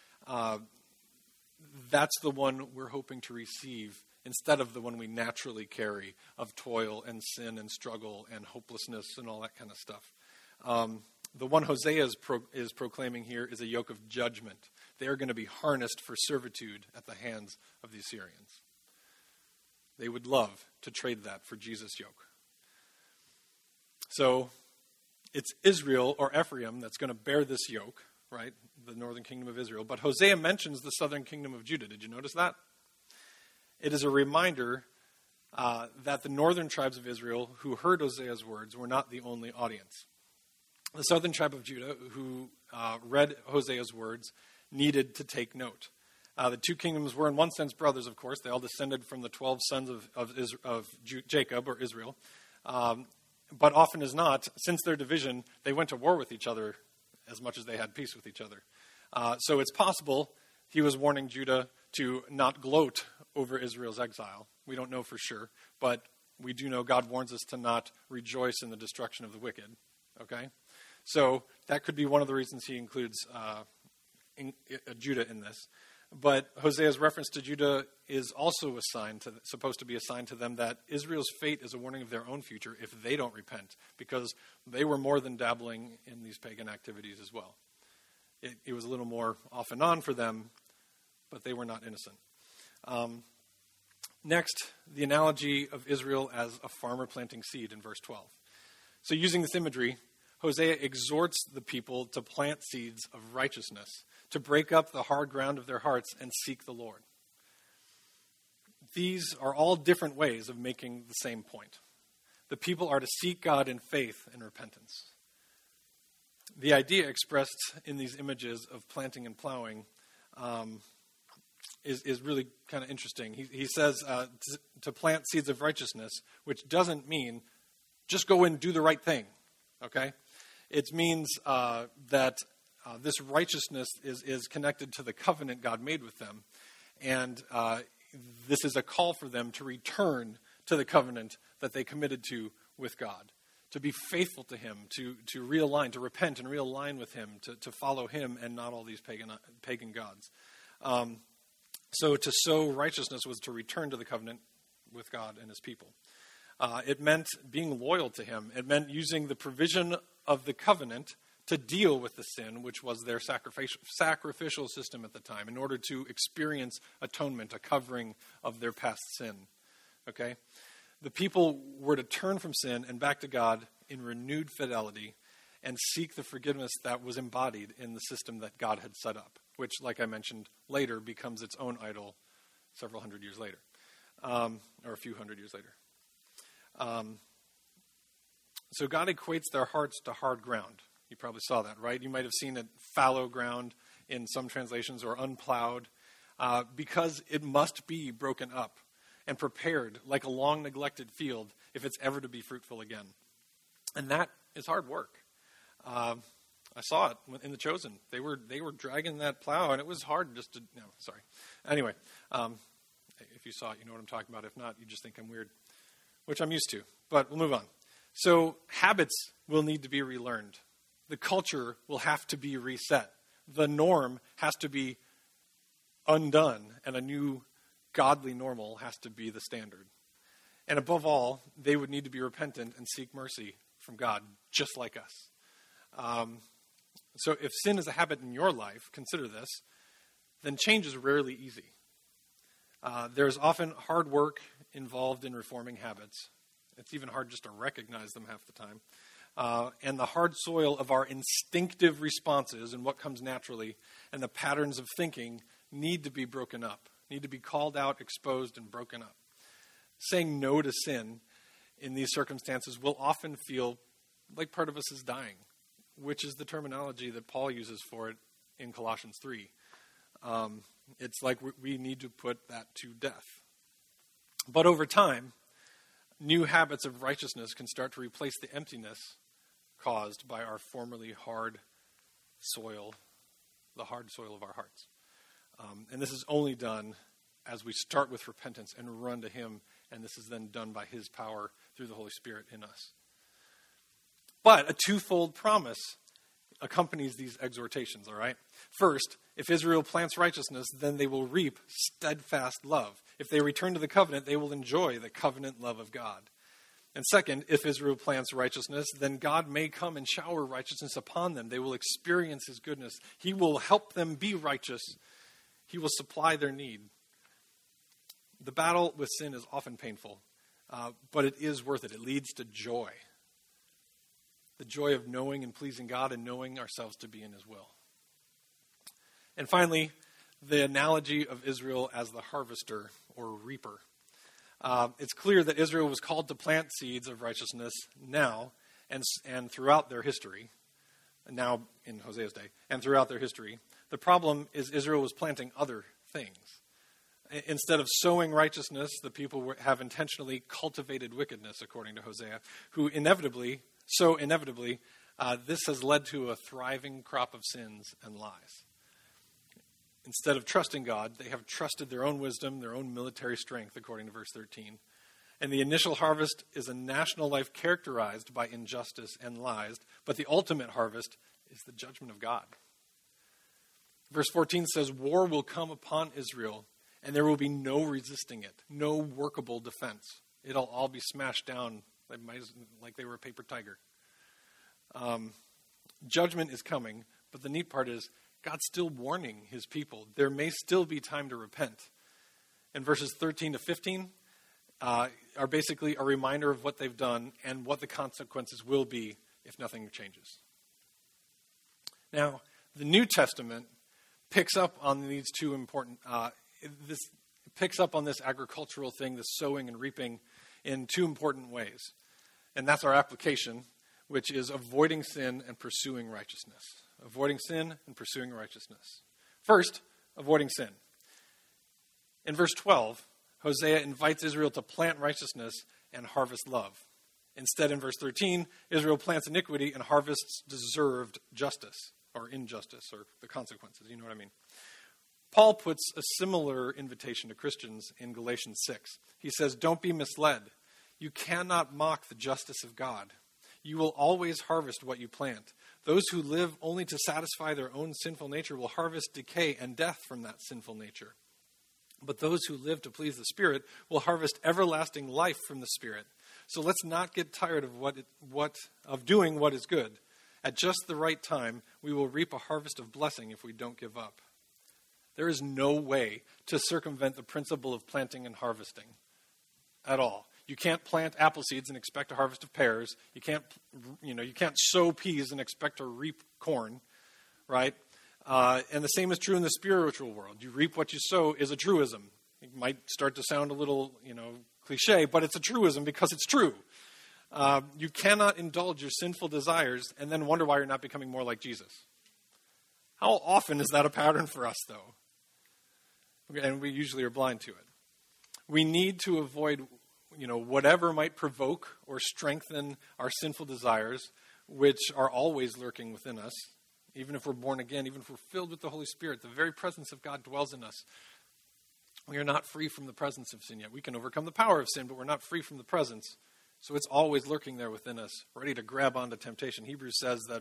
that's the one we're hoping to receive instead of the one we naturally carry of toil and sin and struggle and hopelessness and all that kind of stuff. The one Hosea is proclaiming here is a yoke of judgment. They are going to be harnessed for servitude at the hands of the Assyrians. They would love to trade that for Jesus' yoke. So it's Israel or Ephraim that's going to bear this yoke, right? The northern kingdom of Israel. But Hosea mentions the southern kingdom of Judah. Did you notice that? It is a reminder that the northern tribes of Israel who heard Hosea's words were not the only audience. The southern tribe of Judah who read Hosea's words needed to take note. The 2 kingdoms were in one sense brothers, of course. They all descended from the 12 sons of Jacob or Israel. But often as not, since their division, they went to war with each other as much as they had peace with each other. So it's possible he was warning Judah to not gloat over Israel's exile. We don't know for sure, but we do know God warns us to not rejoice in the destruction of the wicked. Okay? So that could be one of the reasons he includes Judah in this. But Hosea's reference to Judah is also supposed to be a sign to them that Israel's fate is a warning of their own future if they don't repent, because they were more than dabbling in these pagan activities as well. It was a little more off and on for them, but they were not innocent. Next, the analogy of Israel as a farmer planting seed in verse 12. So using this imagery, Hosea exhorts the people to plant seeds of righteousness, to break up the hard ground of their hearts and seek the Lord. These are all different ways of making the same point. The people are to seek God in faith and repentance. The idea expressed in these images of planting and plowing is really kind of interesting. He says to plant seeds of righteousness, which doesn't mean just go and do the right thing, okay? It means that this righteousness is connected to the covenant God made with them. And this is a call for them to return to the covenant that they committed to with God, to be faithful to him, to realign, to repent and realign with him, to follow him and not all these pagan gods. So to sow righteousness was to return to the covenant with God and his people. It meant being loyal to him. It meant using the provision of the covenant to deal with the sin, which was their sacrificial system at the time, in order to experience atonement, a covering of their past sin. Okay? The people were to turn from sin and back to God in renewed fidelity and seek the forgiveness that was embodied in the system that God had set up, which, like I mentioned later, becomes its own idol several hundred years later, or a few hundred years later. So God equates their hearts to hard ground. You probably saw that, right? You might have seen it fallow ground in some translations or unplowed, because it must be broken up and prepared like a long neglected field if it's ever to be fruitful again. And that is hard work. I saw it in The Chosen. They were dragging that plow, and it was hard just to, no, sorry. Anyway, if you saw it, you know what I'm talking about. If not, you just think I'm weird, which I'm used to. But we'll move on. So habits will need to be relearned. The culture will have to be reset. The norm has to be undone, and a new godly normal has to be the standard. And above all, they would need to be repentant and seek mercy from God, just like us. So if sin is a habit in your life, consider this, then change is rarely easy. There's often hard work involved in reforming habits. It's even hard just to recognize them half the time. And the hard soil of our instinctive responses and what comes naturally and the patterns of thinking need to be broken up, need to be called out, exposed, and broken up. Saying no to sin in these circumstances will often feel like part of us is dying, which is the terminology that Paul uses for it in Colossians 3. It's like we need to put that to death. But over time, new habits of righteousness can start to replace the emptiness caused by our formerly hard soil, the hard soil of our hearts. And this is only done as we start with repentance and run to him, and this is then done by his power through the Holy Spirit in us. But a twofold promise accompanies these exhortations, all right? First, if Israel plants righteousness, then they will reap steadfast love. If they return to the covenant, they will enjoy the covenant love of God. And second, if Israel plants righteousness, then God may come and shower righteousness upon them. They will experience his goodness. He will help them be righteous. He will supply their need. The battle with sin is often painful, but it is worth it. It leads to joy. The joy of knowing and pleasing God and knowing ourselves to be in his will. And finally, the analogy of Israel as the harvester or reaper. It's clear that Israel was called to plant seeds of righteousness now and throughout their history, now in Hosea's day, and throughout their history. The problem is Israel was planting other things. Instead of sowing righteousness, the people have intentionally cultivated wickedness, according to Hosea, who inevitably, this has led to a thriving crop of sins and lies. Instead of trusting God, they have trusted their own wisdom, their own military strength, according to verse 13. And the initial harvest is a national life characterized by injustice and lies, but the ultimate harvest is the judgment of God. Verse 14 says, "War will come upon Israel, and there will be no resisting it, no workable defense. It'll all be smashed down like they were a paper tiger." Judgment is coming, but the neat part is God's still warning his people. There may still be time to repent. And verses 13 to 15 are basically a reminder of what they've done and what the consequences will be if nothing changes. Now, the New Testament picks up on these two important this picks up on this agricultural thing, this sowing and reaping, in two important ways. And that's our application, which is avoiding sin and pursuing righteousness. Avoiding sin and pursuing righteousness. First, avoiding sin. In verse 12, Hosea invites Israel to plant righteousness and harvest love. Instead, in verse 13, Israel plants iniquity and harvests deserved justice, or injustice, or the consequences. You know what I mean? Paul puts a similar invitation to Christians in Galatians 6. He says, "Don't be misled. You cannot mock the justice of God. You will always harvest what you plant. Those who live only to satisfy their own sinful nature will harvest decay and death from that sinful nature. But those who live to please the Spirit will harvest everlasting life from the Spirit. So let's not get tired of doing what is good. At just the right time, we will reap a harvest of blessing if we don't give up." There is no way to circumvent the principle of planting and harvesting at all. You can't plant apple seeds and expect a harvest of pears. You can't sow peas and expect to reap corn, right? And the same is true in the spiritual world. You reap what you sow is a truism. It might start to sound a little, cliche, but it's a truism because it's true. You cannot indulge your sinful desires and then wonder why you're not becoming more like Jesus. How often is that a pattern for us, though? And we usually are blind to it. We need to avoid, whatever might provoke or strengthen our sinful desires, which are always lurking within us. Even if we're born again, even if we're filled with the Holy Spirit, the very presence of God dwells in us. We are not free from the presence of sin yet. We can overcome the power of sin, but we're not free from the presence. So it's always lurking there within us, ready to grab onto temptation. Hebrews says that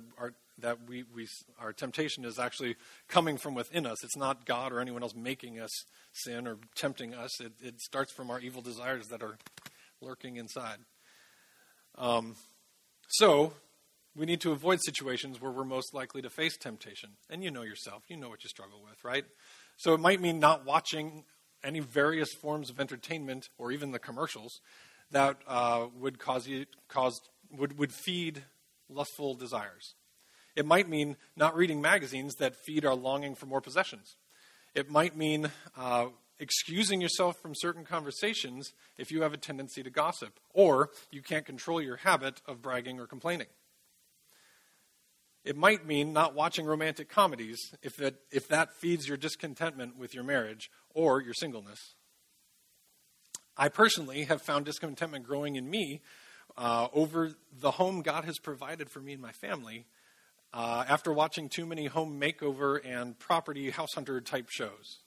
our temptation is actually coming from within us. It's not God or anyone else making us sin or tempting us. It starts from our evil desires that are lurking inside. So we need to avoid situations where we're most likely to face temptation. And you know yourself. You know what you struggle with, right? So it might mean not watching any various forms of entertainment or even the commercials that would feed lustful desires. It might mean not reading magazines that feed our longing for more possessions. It might mean excusing yourself from certain conversations if you have a tendency to gossip, or you can't control your habit of bragging or complaining. It might mean not watching romantic comedies if that feeds your discontentment with your marriage or your singleness. I personally have found discontentment growing in me over the home God has provided for me and my family after watching too many home makeover and property house hunter type shows.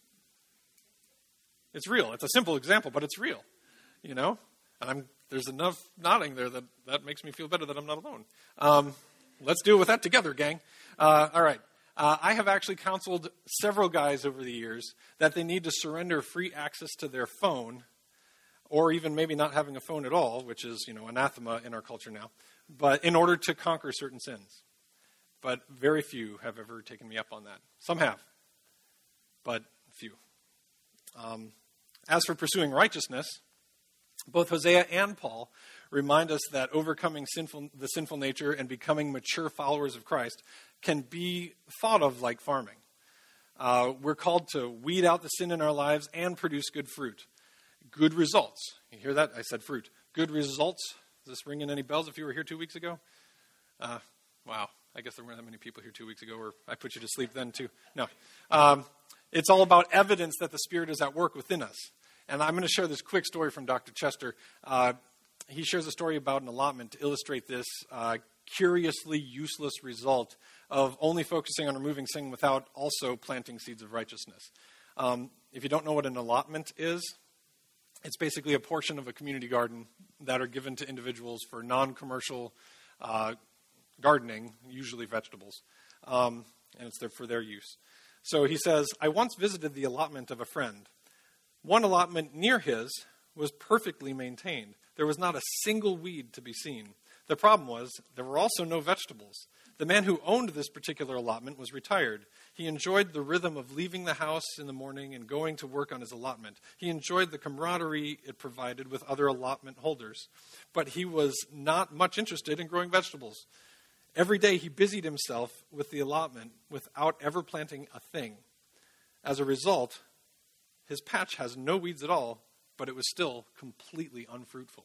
It's real. It's a simple example, but it's real, you know? And there's enough nodding there that makes me feel better that I'm not alone. Let's deal with that together, gang. All right. I have actually counseled several guys over the years that they need to surrender free access to their phone, or even maybe not having a phone at all, which is, anathema in our culture now, but in order to conquer certain sins. But very few have ever taken me up on that. Some have, but few. As for pursuing righteousness, both Hosea and Paul remind us that overcoming the sinful nature and becoming mature followers of Christ can be thought of like farming. We're called to weed out the sin in our lives and produce good fruit. Good results. You hear that? I said fruit. Good results. Is this ringing any bells if you were here 2 weeks ago? Wow. I guess there weren't that many people here 2 weeks ago, or I put you to sleep then too. No. It's all about evidence that the Spirit is at work within us. And I'm going to share this quick story from Dr. Chester. He shares a story about an allotment to illustrate this curiously useless result of only focusing on removing sin without also planting seeds of righteousness. If you don't know what an allotment is, it's basically a portion of a community garden that are given to individuals for non-commercial gardening, usually vegetables, and it's there for their use. So he says, I once visited the allotment of a friend. One allotment near his was perfectly maintained. There was not a single weed to be seen. The problem was there were also no vegetables. The man who owned this particular allotment was retired. He enjoyed the rhythm of leaving the house in the morning and going to work on his allotment. He enjoyed the camaraderie it provided with other allotment holders. But he was not much interested in growing vegetables. Every day he busied himself with the allotment without ever planting a thing. As a result, his patch has no weeds at all, but it was still completely unfruitful.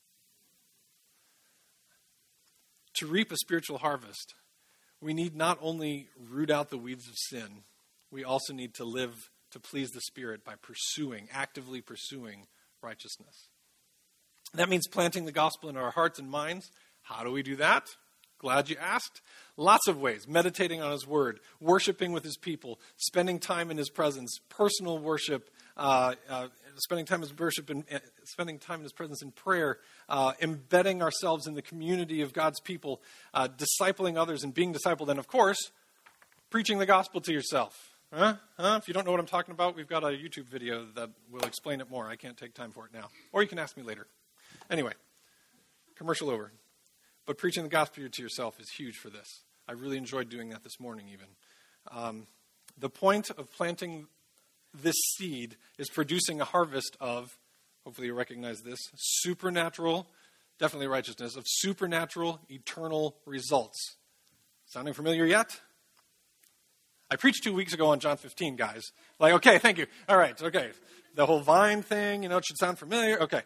To reap a spiritual harvest, we need not only root out the weeds of sin, we also need to live to please the Spirit by actively pursuing righteousness. That means planting the gospel in our hearts and minds. How do we do that? Glad you asked. Lots of ways. Meditating on His Word, worshiping with His people, spending time in His presence, personal worship, spending time in His presence in prayer, embedding ourselves in the community of God's people, discipling others and being discipled, and of course, preaching the gospel to yourself. If you don't know what I'm talking about, we've got a YouTube video that will explain it more. I can't take time for it now. Or you can ask me later. Anyway, commercial over. But preaching the gospel to yourself is huge for this. I really enjoyed doing that this morning even. The point of planting this seed is producing a harvest of, hopefully you recognize this, supernatural, definitely righteousness, of supernatural, eternal results. Sounding familiar yet? I preached 2 weeks ago on John 15, guys. Okay, thank you. All right, okay. The whole vine thing, it should sound familiar. Okay.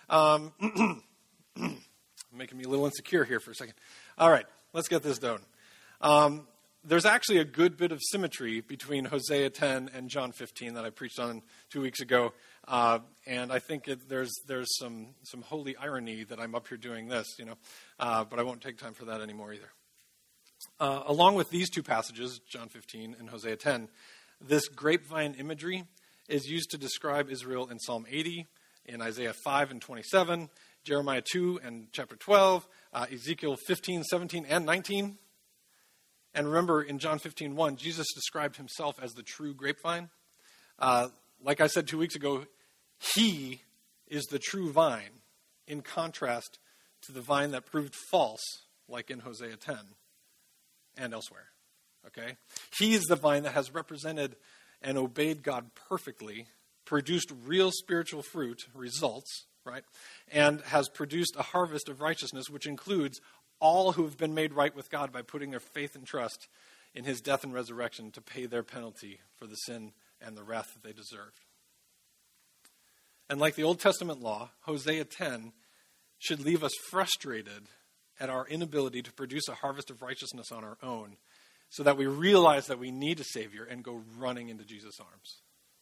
Making me a little insecure here for a second. All right, let's get this done. There's actually a good bit of symmetry between Hosea 10 and John 15 that I preached on 2 weeks ago, and I think there's some holy irony that I'm up here doing this, but I won't take time for that anymore either. Along with these two passages, John 15 and Hosea 10, this grapevine imagery is used to describe Israel in Psalm 80, in Isaiah 5 and 27, Jeremiah 2 and chapter 12, Ezekiel 15, 17, and 19. And remember, in John 15:1, Jesus described himself as the true grapevine. Like I said 2 weeks ago, he is the true vine in contrast to the vine that proved false, like in Hosea 10 and elsewhere. Okay? He is the vine that has represented and obeyed God perfectly, produced real spiritual fruit, results, right? And has produced a harvest of righteousness, which includes all who have been made right with God by putting their faith and trust in his death and resurrection to pay their penalty for the sin and the wrath that they deserved. And like the Old Testament law, Hosea 10 should leave us frustrated at our inability to produce a harvest of righteousness on our own, so that we realize that we need a Savior and go running into Jesus' arms.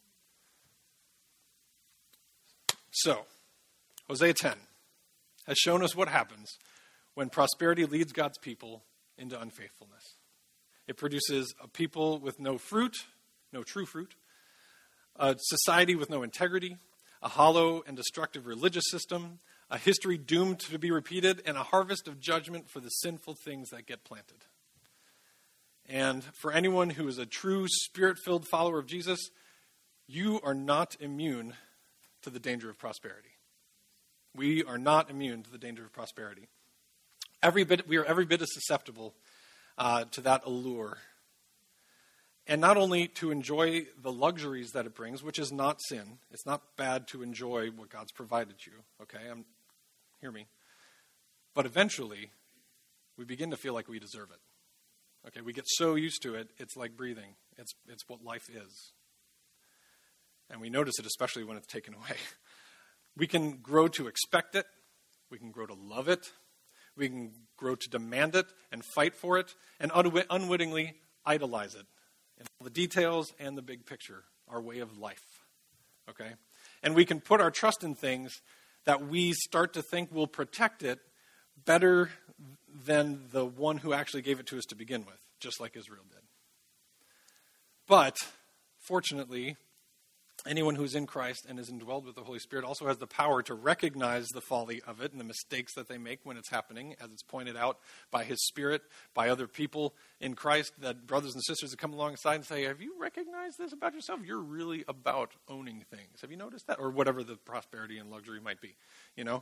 So, Hosea 10 has shown us what happens when prosperity leads God's people into unfaithfulness. It produces a people with no fruit, no true fruit, a society with no integrity, a hollow and destructive religious system, a history doomed to be repeated, and a harvest of judgment for the sinful things that get planted. And for anyone who is a true Spirit-filled follower of Jesus, you are not immune to the danger of prosperity. We are not immune to the danger of prosperity. We are every bit as susceptible to that allure. And not only to enjoy the luxuries that it brings, which is not sin. It's not bad to enjoy what God's provided you. Okay, hear me. But eventually, we begin to feel like we deserve it. Okay, we get so used to it, it's like breathing. It's what life is. And we notice it especially when it's taken away. We can grow to expect it. We can grow to love it. We can grow to demand it and fight for it and unwittingly idolize it. In all the details and the big picture, our way of life. Okay? And we can put our trust in things that we start to think will protect it better than the one who actually gave it to us to begin with, just like Israel did. But, fortunately, anyone who's in Christ and is indwelled with the Holy Spirit also has the power to recognize the folly of it and the mistakes that they make when it's happening, as it's pointed out by his Spirit, by other people in Christ, that brothers and sisters that come alongside and say, have you recognized this about yourself? You're really about owning things. Have you noticed that? Or whatever the prosperity and luxury might be, you know?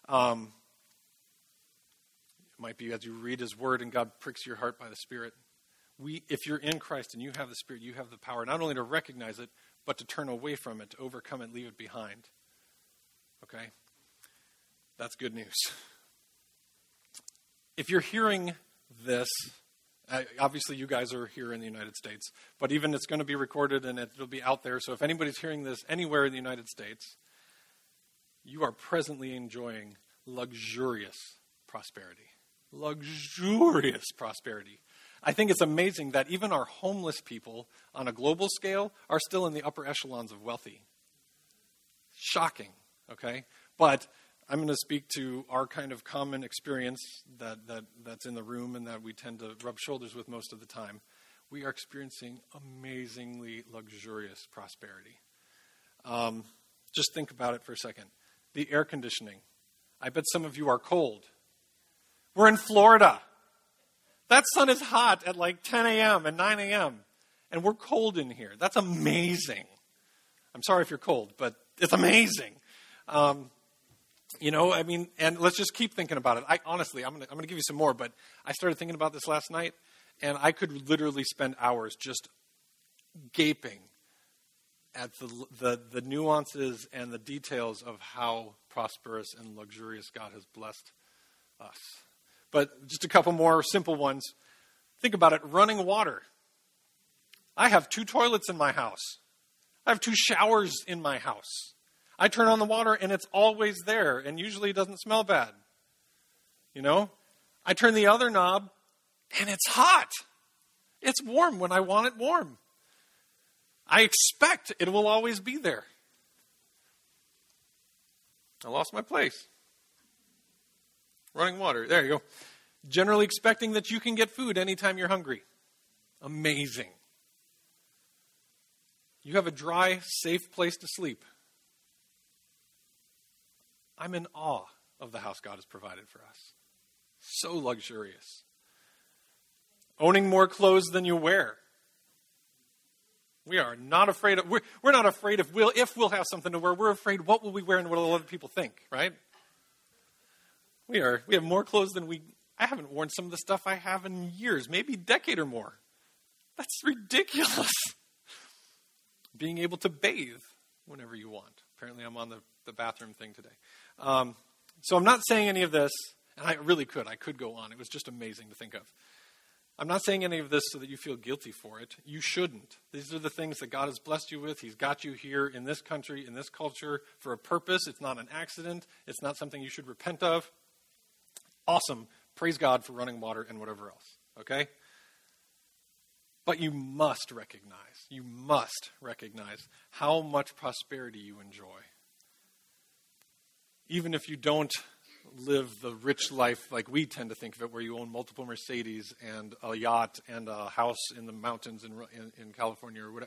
It might be as you read his word and God pricks your heart by the Spirit. If you're in Christ and you have the Spirit, you have the power not only to recognize it, but to turn away from it, to overcome it, leave it behind. Okay? That's good news. If you're hearing this, obviously you guys are here in the United States, but even it's going to be recorded and it'll be out there, so if anybody's hearing this anywhere in the United States, you are presently enjoying luxurious prosperity. Luxurious prosperity. I think it's amazing that even our homeless people on a global scale are still in the upper echelons of wealthy. Shocking, okay? But I'm going to speak to our kind of common experience that's in the room and that we tend to rub shoulders with most of the time. We are experiencing amazingly luxurious prosperity. Just think about it for a second. The air conditioning. I bet some of you are cold. We're in Florida. That sun is hot at like 10 a.m. and 9 a.m. And we're cold in here. That's amazing. I'm sorry if you're cold, but it's amazing. And let's just keep thinking about it. I'm going to give you some more, but I started thinking about this last night, and I could literally spend hours just gaping at the nuances and the details of how prosperous and luxurious God has blessed us. But just a couple more simple ones. Think about it. Running water. I have 2 toilets in my house. I have 2 showers in my house. I turn on the water and it's always there and usually it doesn't smell bad. You know? I turn the other knob and it's hot. It's warm when I want it warm. I expect it will always be there. I lost my place. Running water. There you go. Generally expecting that you can get food anytime you're hungry. Amazing. You have a dry, safe place to sleep. I'm in awe of the house God has provided for us. So luxurious. Owning more clothes than you wear. We are not afraid of, we're not afraid if we'll have something to wear. We're afraid what will we wear and what will other people think, right? We have more clothes than I haven't worn some of the stuff I have in years, maybe a decade or more. That's ridiculous. Being able to bathe whenever you want. Apparently I'm on the bathroom thing today. So I'm not saying any of this, and I really could. I could go on. It was just amazing to think of. I'm not saying any of this so that you feel guilty for it. You shouldn't. These are the things that God has blessed you with. He's got you here in this country, in this culture, for a purpose. It's not an accident. It's not something you should repent of. Awesome. Praise God for running water and whatever else. Okay? But you must recognize how much prosperity you enjoy. Even if you don't live the rich life like we tend to think of it, where you own multiple Mercedes and a yacht and a house in the mountains in California or whatever,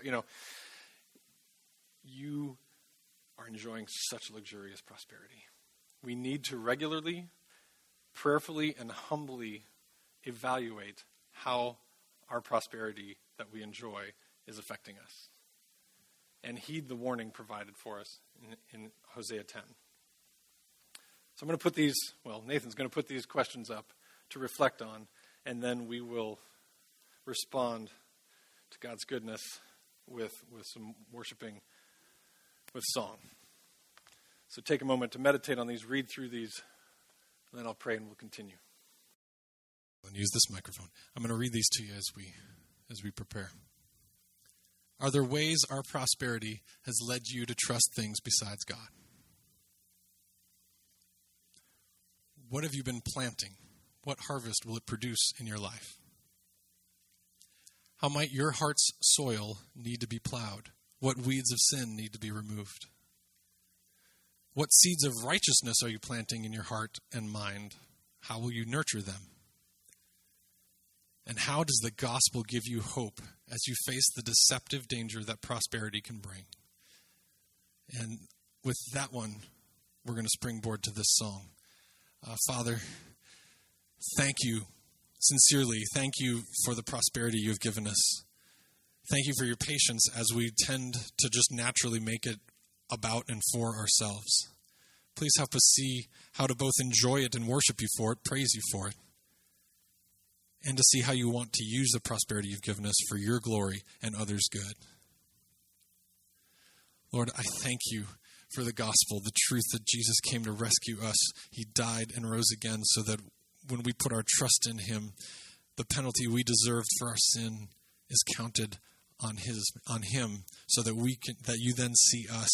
you are enjoying such luxurious prosperity. We need to regularly, prayerfully, and humbly evaluate how our prosperity that we enjoy is affecting us. And heed the warning provided for us in Hosea 10. So I'm going to put Nathan's going to put these questions up to reflect on, and then we will respond to God's goodness with some worshiping with song. So take a moment to meditate on these, read through these, and then I'll pray and we'll continue. And use this microphone. I'm going to read these to you as we prepare. Are there ways our prosperity has led you to trust things besides God? What have you been planting? What harvest will it produce in your life? How might your heart's soil need to be plowed? What weeds of sin need to be removed? What seeds of righteousness are you planting in your heart and mind? How will you nurture them? And how does the gospel give you hope as you face the deceptive danger that prosperity can bring? And with that one, we're going to springboard to this song. Father, thank you, sincerely, thank you for the prosperity you've given us. Thank you for your patience as we tend to just naturally make it about and for ourselves. Please help us see how to both enjoy it and worship you for it, praise you for it, and to see how you want to use the prosperity you've given us for your glory and others' good. Lord, I thank you for the gospel, the truth that Jesus came to rescue us. He died and rose again so that when we put our trust in him, the penalty we deserved for our sin is counted on him, so that that you then see us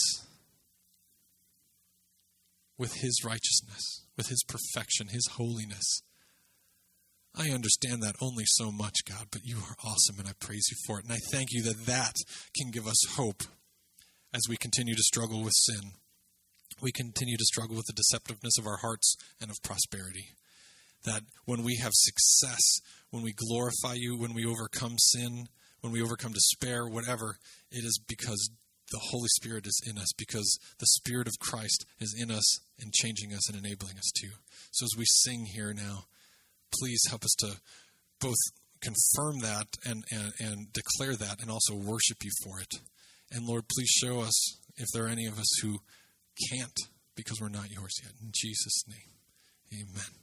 with his righteousness, with his perfection, his holiness. I understand that only so much, God, but you are awesome, and I praise you for it. And I thank you that can give us hope as we continue to struggle with sin. We continue to struggle with the deceptiveness of our hearts and of prosperity. That when we have success, when we glorify you, when we overcome sin, when we overcome despair, whatever, it is because the Holy Spirit is in us, because the Spirit of Christ is in us and changing us and enabling us to. So as we sing here now, please help us to both confirm that and declare that and also worship you for it. And Lord, please show us if there are any of us who can't because we're not yours yet. In Jesus' name, amen.